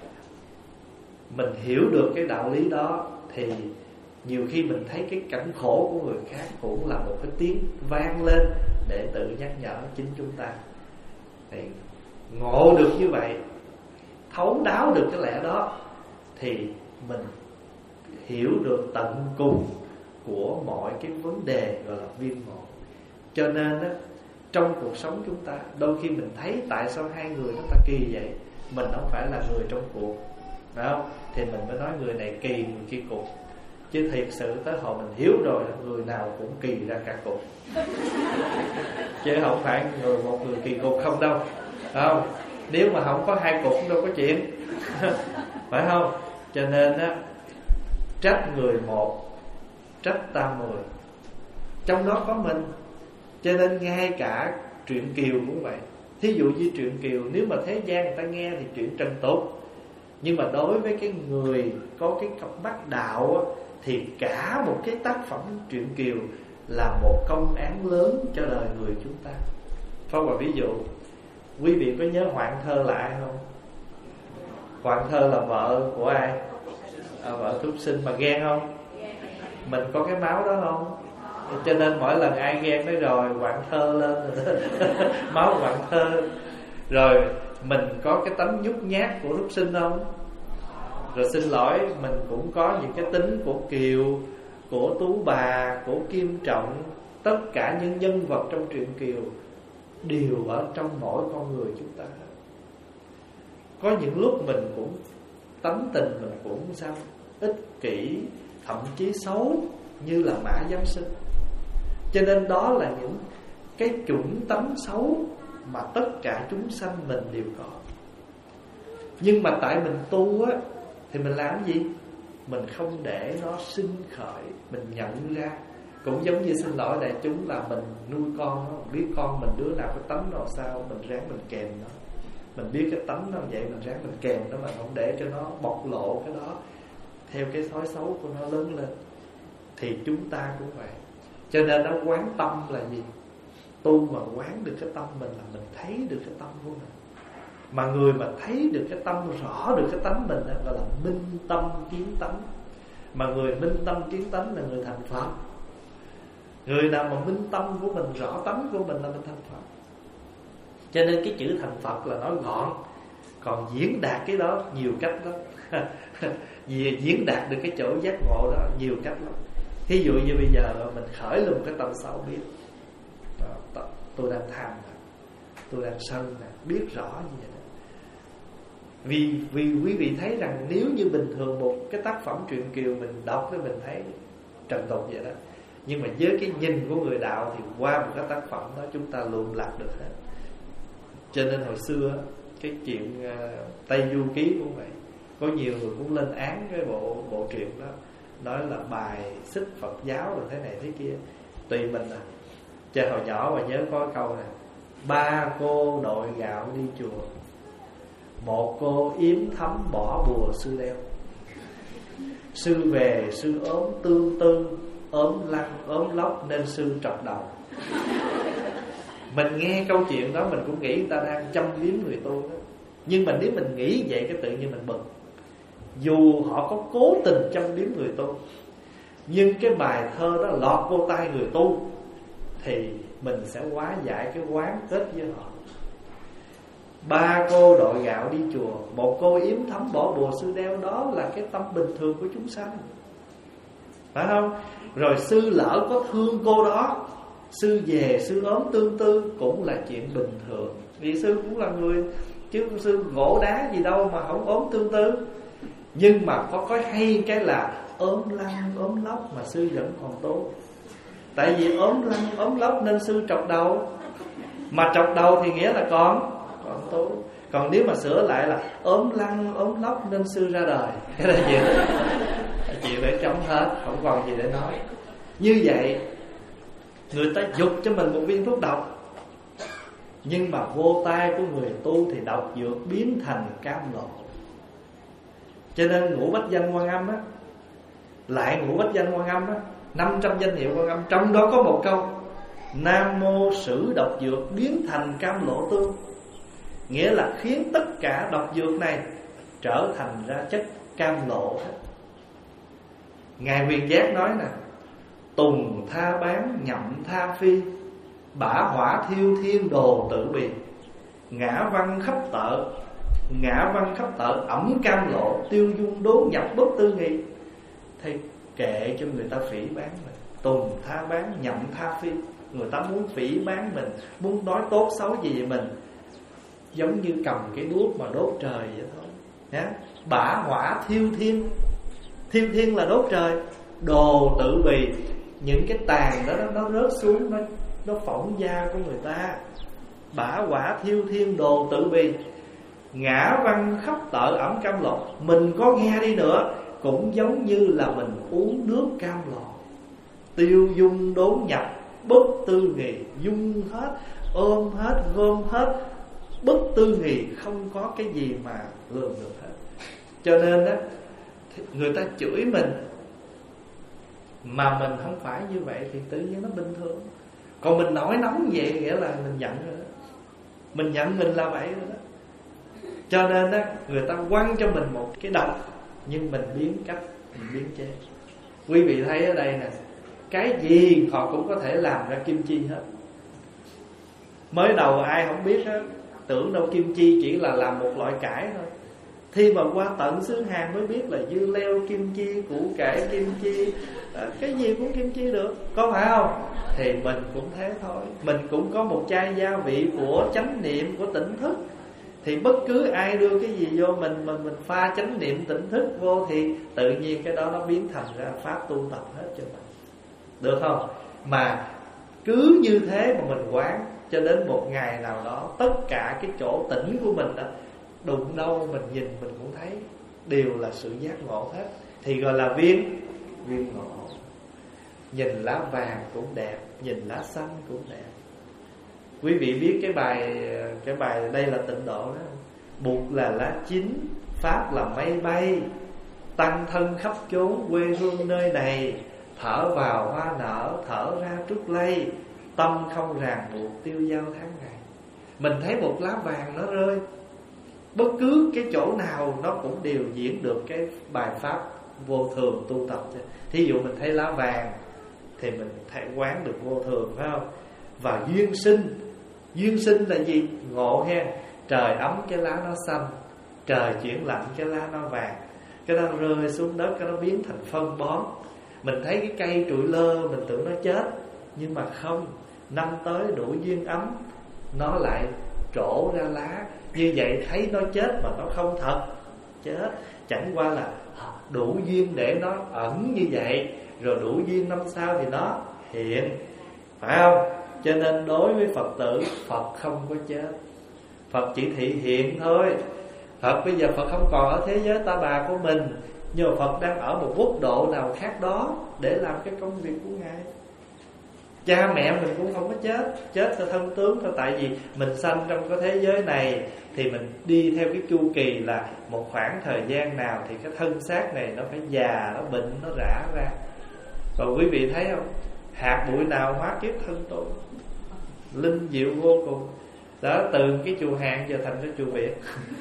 mình hiểu được cái đạo lý đó, thì nhiều khi mình thấy cái cảnh khổ của người khác cũng là một cái tiếng vang lên để tự nhắc nhở chính chúng ta. Thì ngộ được như vậy, thấu đáo được cái lẽ đó, thì mình hiểu được tận cùng của mọi cái vấn đề gọi là viên ngộ. Cho nên á, trong cuộc sống chúng ta, đôi khi mình thấy tại sao hai người nó ta kỳ vậy, mình không phải là người trong cuộc, phải không? Thì mình mới nói người này kỳ, người kia cục. Chứ thiệt sự tới hồi mình hiểu rồi, người nào cũng kỳ ra cả cục, chứ không phải một người kỳ cục không đâu, phải không? Nếu mà không có hai cục đâu có chuyện phải không? Cho nên á, trách người một, trách ta 10. Trong đó có mình. Cho nên ngay cả truyện Kiều cũng vậy. Thí dụ như truyện Kiều, nếu mà thế gian người ta nghe thì truyện trần tục, nhưng mà đối với cái người có cái cặp mắt đạo á, thì cả một cái tác phẩm truyện Kiều là một công án lớn cho đời người chúng ta. Pháp Hòa ví dụ, quý vị có nhớ Hoạn Thơ là ai không? Hoạn Thơ là vợ của ai? Vợ Thúc Sinh. Mà ghen không? Mình có cái máu đó không? Cho nên mỗi lần ai ghen nói rồi Hoạn Thơ lên máu Hoạn Thơ. Rồi mình có cái tánh nhút nhát của Thúc Sinh không? Rồi xin lỗi, mình cũng có những cái tính của Kiều, của Tú Bà, của Kim Trọng. Tất cả những nhân vật trong truyện Kiều đều ở trong mỗi con người chúng ta. Có những lúc mình cũng tánh tình mình cũng sao ích kỷ, thậm chí xấu như là Mã Giám Sinh. Cho nên đó là những cái chủng tánh xấu mà tất cả chúng sanh mình đều có. Nhưng mà tại mình tu á, thì mình làm gì? Mình không để nó sinh khởi, mình nhận ra. Cũng giống như xin lỗi đại chúng là mình nuôi con đó, biết con mình đứa nào cái tánh nào sao, mình ráng mình kèm nó. Mình biết cái tánh nó vậy, mình ráng mình kèm nó, mà không để cho nó bộc lộ cái đó theo cái thói xấu của nó lớn lên. Thì chúng ta cũng vậy. Cho nên nó quán tâm là gì? Tu mà quán được cái tâm mình là mình thấy được cái tâm của mình. Mà người mà thấy được cái tâm, rõ được cái tánh mình đó, gọi là minh tâm kiến tánh. Mà người minh tâm kiến tánh là người thành Phật. Người nào mà minh tâm của mình, rõ tánh của mình là mình thành Phật. Cho nên cái chữ thành Phật là nói gọn. Còn diễn đạt cái đó nhiều cách lắm diễn đạt được cái chỗ giác ngộ đó nhiều cách lắm. Thí dụ như bây giờ mình khởi lên một cái tâm xấu, biết tôi đang tham, tôi đang sân, biết rõ như vậy đó. Vì quý vị thấy rằng nếu như bình thường một cái tác phẩm truyện Kiều mình đọc thì mình thấy trần tục vậy đó. Nhưng mà với cái nhìn của người đạo thì qua một cái tác phẩm đó chúng ta lượm lặt được hết. Cho nên hồi xưa cái chuyện Tây Du Ký cũng vậy. Có nhiều người cũng lên án cái bộ truyện đó, nói là bài xích Phật giáo rồi thế này thế kia. Tùy mình à. Cho hồi nhỏ mà nhớ có câu này: 3 cô đội gạo đi chùa, 1 cô yếm thấm bỏ bùa sư đeo. Sư về sư ốm tương tư, ốm lăn ốm lóc nên sư trọc đầu. Mình nghe câu chuyện đó mình cũng nghĩ người ta đang châm biếm người tu đó. Nhưng mà nếu mình nghĩ vậy cái tự nhiên mình bực. Dù họ có cố tình châm biếm người tu, nhưng cái bài thơ đó lọt vô tai người tu thì mình sẽ hóa giải cái oán kết với họ. 3 cô đội gạo đi chùa, 1 cô yếm thấm bỏ bùa sư đeo. Đó là cái tâm bình thường của chúng sanh, phải không? Rồi sư lỡ có thương cô đó, sư về sư ốm tương tư cũng là chuyện bình thường. Vì sư cũng là người, chứ sư gỗ đá gì đâu mà không ốm tương tư. Nhưng mà có hay cái là ốm lăn ốm lóc mà sư vẫn còn tốt. Tại vì ốm lăn ốm lóc nên sư trọc đầu. Mà chọc đầu thì nghĩa là còn tu. Còn nếu mà sửa lại là ốm lăn ốm lóc nên sư ra đời, cái đó chuyện để trống hết, không còn gì để nói. Như vậy người ta dục cho mình một viên thuốc độc, nhưng mà vô tay của người tu thì độc dược biến thành cam lộ. Cho nên ngũ bách danh Quan Âm á, lại ngũ bách danh Quan Âm á, 500 danh hiệu Quan Âm, trong đó có một câu Nam mô sử độc dược biến thành cam lộ tương, nghĩa là khiến tất cả độc dược này trở thành ra chất cam lộ hết. Ngài Huyền Giác nói nè: tùng tha bán nhậm tha phi, bả hỏa thiêu thiên đồ tự bì, ngã văn khắp tợ ẩm cam lộ, tiêu dung đốn nhập bất tư nghị. Thì kệ cho người ta phỉ bán mình. Tùng tha bán nhậm tha phi, người ta muốn phỉ bán mình, muốn nói tốt xấu gì về mình, giống như cầm cái đuốc mà đốt trời vậy thôi nhá. Bả hỏa thiêu thiên, thiêu thiên là đốt trời. Đồ tự bì, những cái tàn đó nó rớt xuống, nó phỏng da của người ta. Bả hỏa thiêu thiên đồ tự bì, ngã văn khắp tợ ẩm cam lộ. Mình có nghe đi nữa cũng giống như là mình uống nước cam lộ. Tiêu dung đốn nhập bất tư nghị, dung hết, ôm hết, gom hết, bất tư nghị, không có cái gì mà lường được hết. Cho nên á, người ta chửi mình mà mình không phải như vậy thì tự nhiên nó bình thường. Còn mình nổi nóng vậy nghĩa là mình giận rồi đó. Mình nhận mình là vậy rồi đó. Cho nên á, người ta quăng cho mình một cái độc, nhưng mình biến cách, mình biến chế. Quý vị thấy ở đây nè, cái gì họ cũng có thể làm ra kim chi hết. Mới đầu ai không biết á, tưởng đâu kim chi chỉ là làm một loại cải thôi. Khi mà qua tận xứ Hàn mới biết là dưa leo kim chi, củ cải kim chi, cái gì cũng kim chi được, có phải không? Thì mình cũng thế thôi. Mình cũng có một chai gia vị của chánh niệm, của tỉnh thức. Thì bất cứ ai đưa cái gì vô mình pha chánh niệm tỉnh thức vô, thì tự nhiên cái đó nó biến thành ra pháp tu tập hết cho mình, được không? Mà cứ như thế mà mình quán cho đến một ngày nào đó, tất cả cái chỗ tỉnh của mình đó, đụng đâu mình nhìn mình cũng thấy đều là sự giác ngộ hết. Thì gọi là viên ngộ. Nhìn lá vàng cũng đẹp, nhìn lá xanh cũng đẹp. Quý vị biết cái bài đây là Tịnh Độ đó. Bụt là lá chín, pháp là mây bay, tăng thân khắp chốn quê hương nơi này, thở vào hoa nở, thở ra trúc lây, tâm không ràng buộc tiêu dao tháng ngày. Mình thấy một lá vàng nó rơi, bất cứ cái chỗ nào nó cũng đều diễn được cái bài pháp vô thường tu tập. Thí dụ mình thấy lá vàng thì mình thấy quán được vô thường, phải không? Và duyên sinh là gì? Ngộ ha. Trời ấm cái lá nó xanh, trời chuyển lạnh cái lá nó vàng, cái nó rơi xuống đất, cái nó biến thành phân bón. Mình thấy cái cây trụi lơ mình tưởng nó chết, nhưng mà không, năm tới đủ duyên ấm nó lại trổ ra lá. Như vậy thấy nó chết mà nó không thật chết, chẳng qua là đủ duyên để nó ẩn như vậy, rồi đủ duyên năm sau thì nó hiện, phải không? Cho nên đối với Phật tử, Phật không có chết, Phật chỉ thị hiện thôi. Phật bây giờ Phật không còn ở thế giới ta bà của mình, nhưng mà Phật đang ở một quốc độ nào khác đó để làm cái công việc của Ngài. Cha mẹ mình cũng không có chết theo thân tướng thôi. Tại vì mình sanh trong cái thế giới này thì mình đi theo cái chu kỳ là một khoảng thời gian nào thì cái thân xác này nó phải già, nó bệnh, nó rã ra. Và quý vị thấy không, hạt bụi nào hóa kiếp thân tôi, linh diệu vô cùng. Đó, từ cái chùa Hàn giờ thành cái chùa Việt.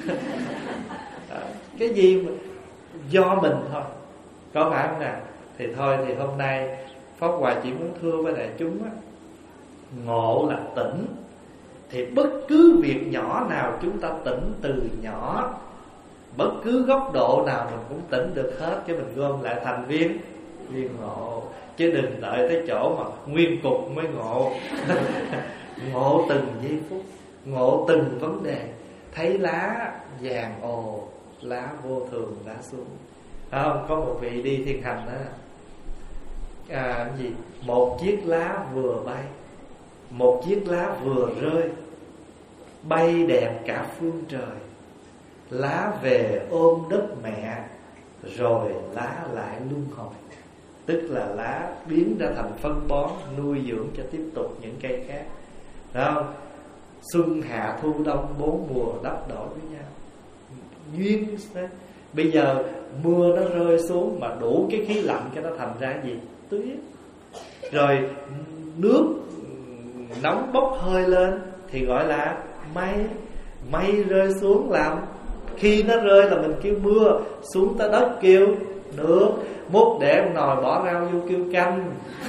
Cái gì mà do mình thôi, có phải không nào? Thì thôi, thì hôm nay Pháp Hòa chỉ muốn thưa với đại chúng á, ngộ là tỉnh. Thì bất cứ việc nhỏ nào chúng ta tỉnh từ nhỏ, bất cứ góc độ nào mình cũng tỉnh được hết, cái mình gom lại thành viên ngộ. Chứ đừng đợi tới chỗ mà nguyên cục mới ngộ. Ngộ từng giây phút, ngộ từng vấn đề. Thấy lá vàng ồ, lá vô thường lá xuống. Không, có một vị đi thiền hành đó, một chiếc lá vừa bay, một chiếc lá vừa rơi, bay đẹp cả phương trời. Lá về ôm đất mẹ, rồi lá lại luân hồi. Tức là lá biến ra thành phân bón, nuôi dưỡng cho tiếp tục những cây khác. Đúng không? Xuân hạ thu đông, 4 mùa đắp đổi với nhau. Duyên đấy. Bây giờ mưa nó rơi xuống mà đủ cái khí lạnh, cái nó thành ra gì? Tuyết. Rồi nước nóng bốc hơi lên thì gọi là mây. Mây rơi xuống làm, khi nó rơi là mình kêu mưa, xuống tới đất kêu nước. Múc để một nồi bỏ rau vô kêu canh.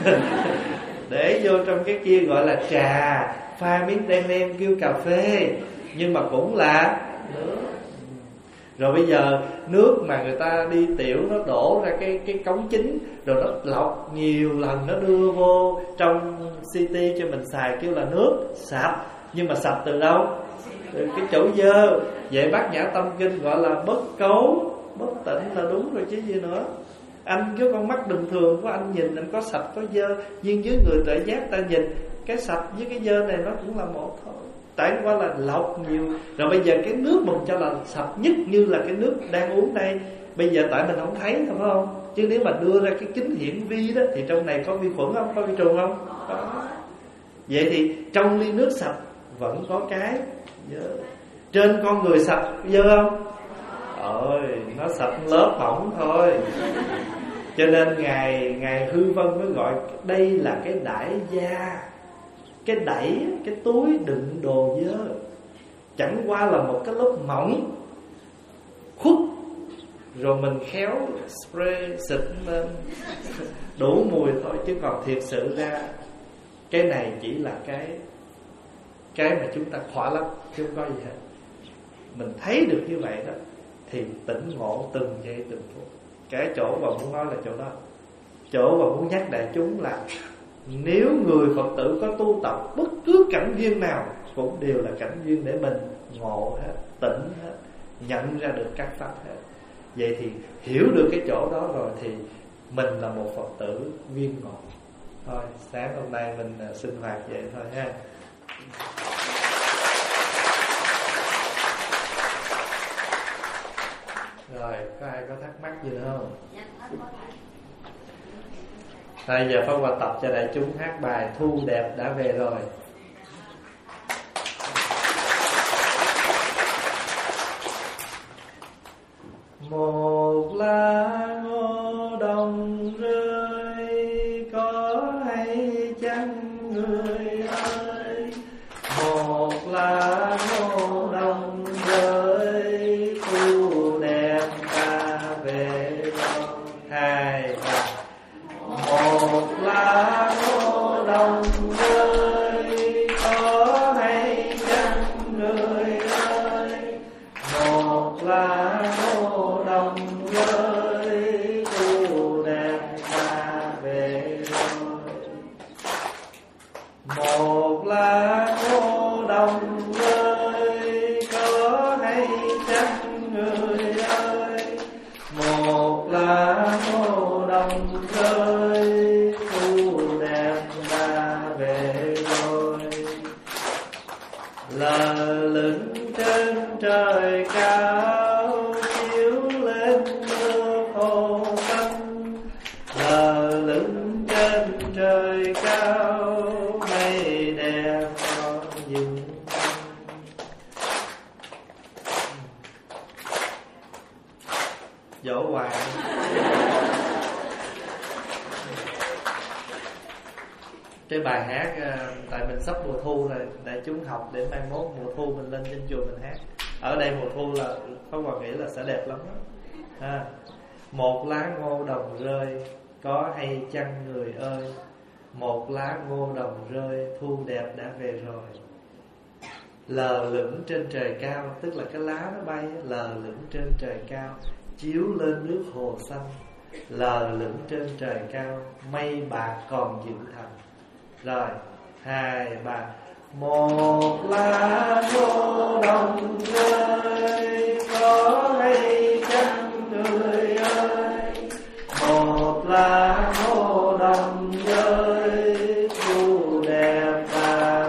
Để vô trong cái kia gọi là trà, pha miếng đen đen kêu cà phê, nhưng mà cũng là nước. Rồi bây giờ nước mà người ta đi tiểu nó đổ ra cái cống chính, rồi nó lọc nhiều lần nó đưa vô trong city cho mình xài, kêu là nước sạch. Nhưng mà sạch từ đâu? Từ cái chỗ dơ. Vậy Bát Nhã Tâm Kinh gọi là bất cấu, bất tịnh là đúng rồi chứ gì nữa. Anh với con mắt bình thường của anh nhìn anh có sạch có dơ, nhưng với người tuệ giác ta nhìn cái sạch với cái dơ này nó cũng là một thôi. Tại qua là lọc nhiều. Rồi bây giờ cái nước mình cho là sạch nhất, như là cái nước đang uống đây, bây giờ tại mình không thấy phải không? Chứ nếu mà đưa ra cái kính hiển vi đó thì trong này có vi khuẩn không? Có vi trùng không? Có. Vậy thì trong ly nước sạch vẫn có cái dơ. Trên con người sạch dơ không? Ôi, nó sạch lớp phỏng thôi. Cho nên Ngài Hư Vân mới gọi đây là cái đãi gia, cái đẩy, cái túi đựng đồ dơ. Chẳng qua là một cái lớp mỏng khuất, rồi mình khéo spray xịt lên đủ mùi thôi. Chứ còn thiệt sự ra cái này chỉ là cái mà chúng ta khỏa lắm, chứ không có gì hết. Mình thấy được như vậy đó thì tỉnh ngộ từng giây từng phút. Cái chỗ mà muốn nói là chỗ đó. Chỗ mà muốn nhắc đại chúng là nếu người Phật tử có tu tập bất cứ cảnh duyên nào cũng đều là cảnh duyên để mình ngộ hết, tỉnh hết, nhận ra được các pháp hết. Vậy thì hiểu được cái chỗ đó rồi thì mình là một Phật tử viên ngộ. Thôi sáng hôm nay mình sinh hoạt vậy thôi ha. Rồi có ai có thắc mắc gì nữa không? Bây giờ Pháp Hòa tập cho đại chúng hát bài Thu Đẹp Đã Về Rồi. Một lá ngô đồng rơi, có hay chăng người ơi? Một lá ngô đồng rơi, thu đẹp đã về rồi. 2, 3. Một lá ngô đồng rơi, có hay chăng người ơi? Một lá ngô đồng rơi, thu đẹp đã về rồi. Một lá ngô đồng rơi, có hay chăng người ơi? Một lá ngô đồng rơi, thu đẹp đã về rồi. Lờ lững trên trời cao, chiếu lên nước hồ xanh. Lờ lững trên trời cao, mây đẹp còn dừng. Dỗ hoài. Cái bài hát tại mình sắp mùa thu rồi, đại chúng học để mai mốt mùa thu mình lên trên chùa mình hát. Ở đây mùa thu là Pháp Hòa nghĩ là sẽ đẹp lắm đó. Một lá ngô đồng rơi, có hay chăng người ơi? Một lá ngô đồng rơi, thu đẹp đã về rồi. Lờ lững trên trời cao, tức là cái lá nó bay lờ lững trên trời cao, chiếu lên nước hồ xanh. Lờ lững trên trời cao, mây bạc còn dựng thành. Rồi 2, 3. Một lá ngô đồng rơi, có hay chăng người ơi? Một lá ngô đồng rơi, thu đẹp đã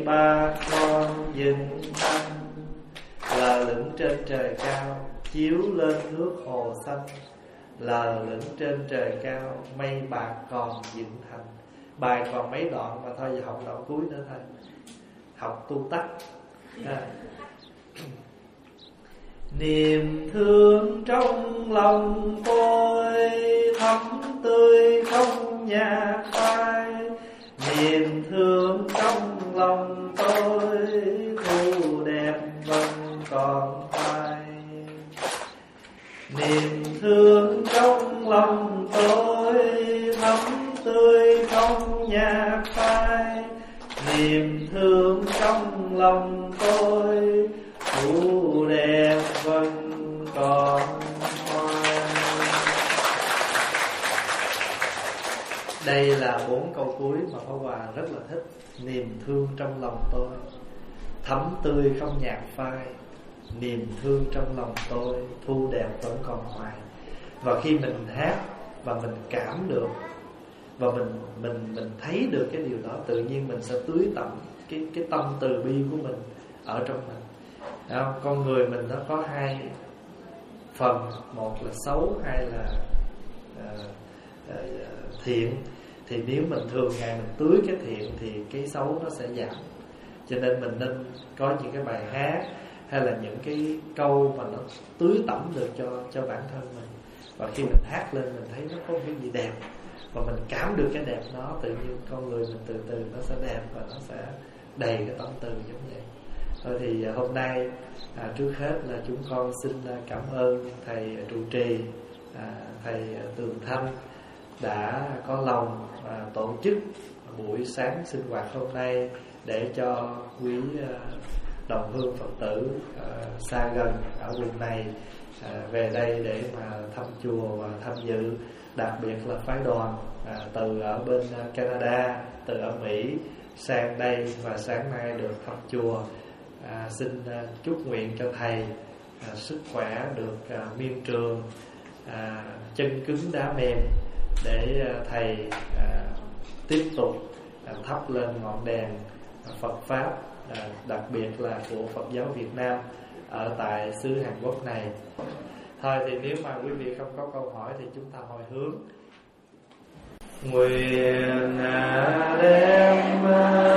bà con dựng thành, lờ lửng trên trời cao chiếu lên nước hồ xanh, lờ lửng trên trời cao mây bạc còn dựng thành. Bài còn mấy đoạn mà thôi, giờ học đoạn cuối nữa thôi, học tu tắt. Niềm thương trong lòng tôi thắm tươi không nhạt phai, niềm thương trong lòng tôi thu đẹp vẫn còn phai. Niềm thương trong lòng tôi thắm tươi không nhạt phai, niềm thương trong lòng tôi thu đẹp vẫn còn hoài. Đây là 4 câu cuối mà Pháp Hòa rất là thích. Niềm thương trong lòng tôi thắm tươi không nhạt phai, niềm thương trong lòng tôi thu đẹp vẫn còn hoài. Và khi mình hát và mình cảm được và mình thấy được cái điều đó, tự nhiên mình sẽ tưới tẩm cái tâm từ bi của mình ở trong mình. Con người mình nó có 2 phần, một là xấu, 2 là thiện. Thì nếu mình thường ngày mình tưới cái thiện thì cái xấu nó sẽ giảm. Cho nên mình nên có những cái bài hát hay là những cái câu mà nó tưới tẩm được cho bản thân mình. Và khi mình hát lên mình thấy nó có cái gì đẹp và mình cảm được cái đẹp đó, tự nhiên con người mình từ từ nó sẽ đẹp và nó sẽ đầy cái tâm từ giống vậy. Thôi thì hôm nay trước hết là chúng con xin cảm ơn thầy trụ trì, thầy Tường Thanh đã có lòng tổ chức buổi sáng sinh hoạt hôm nay để cho quý đồng hương Phật tử xa gần ở vùng này về đây để mà thăm chùa và tham dự, đặc biệt là phái đoàn từ ở bên Canada, từ ở Mỹ sang đây và sáng nay được thăm chùa. Xin chúc nguyện cho thầy sức khỏe, được miên trường, chân cứng đá mềm, để thầy tiếp tục thắp lên ngọn đèn Phật Pháp, đặc biệt là của Phật giáo Việt Nam ở tại xứ Hàn Quốc này. Thôi thì nếu mà quý vị không có câu hỏi thì chúng ta hồi hướng. Nguyện đem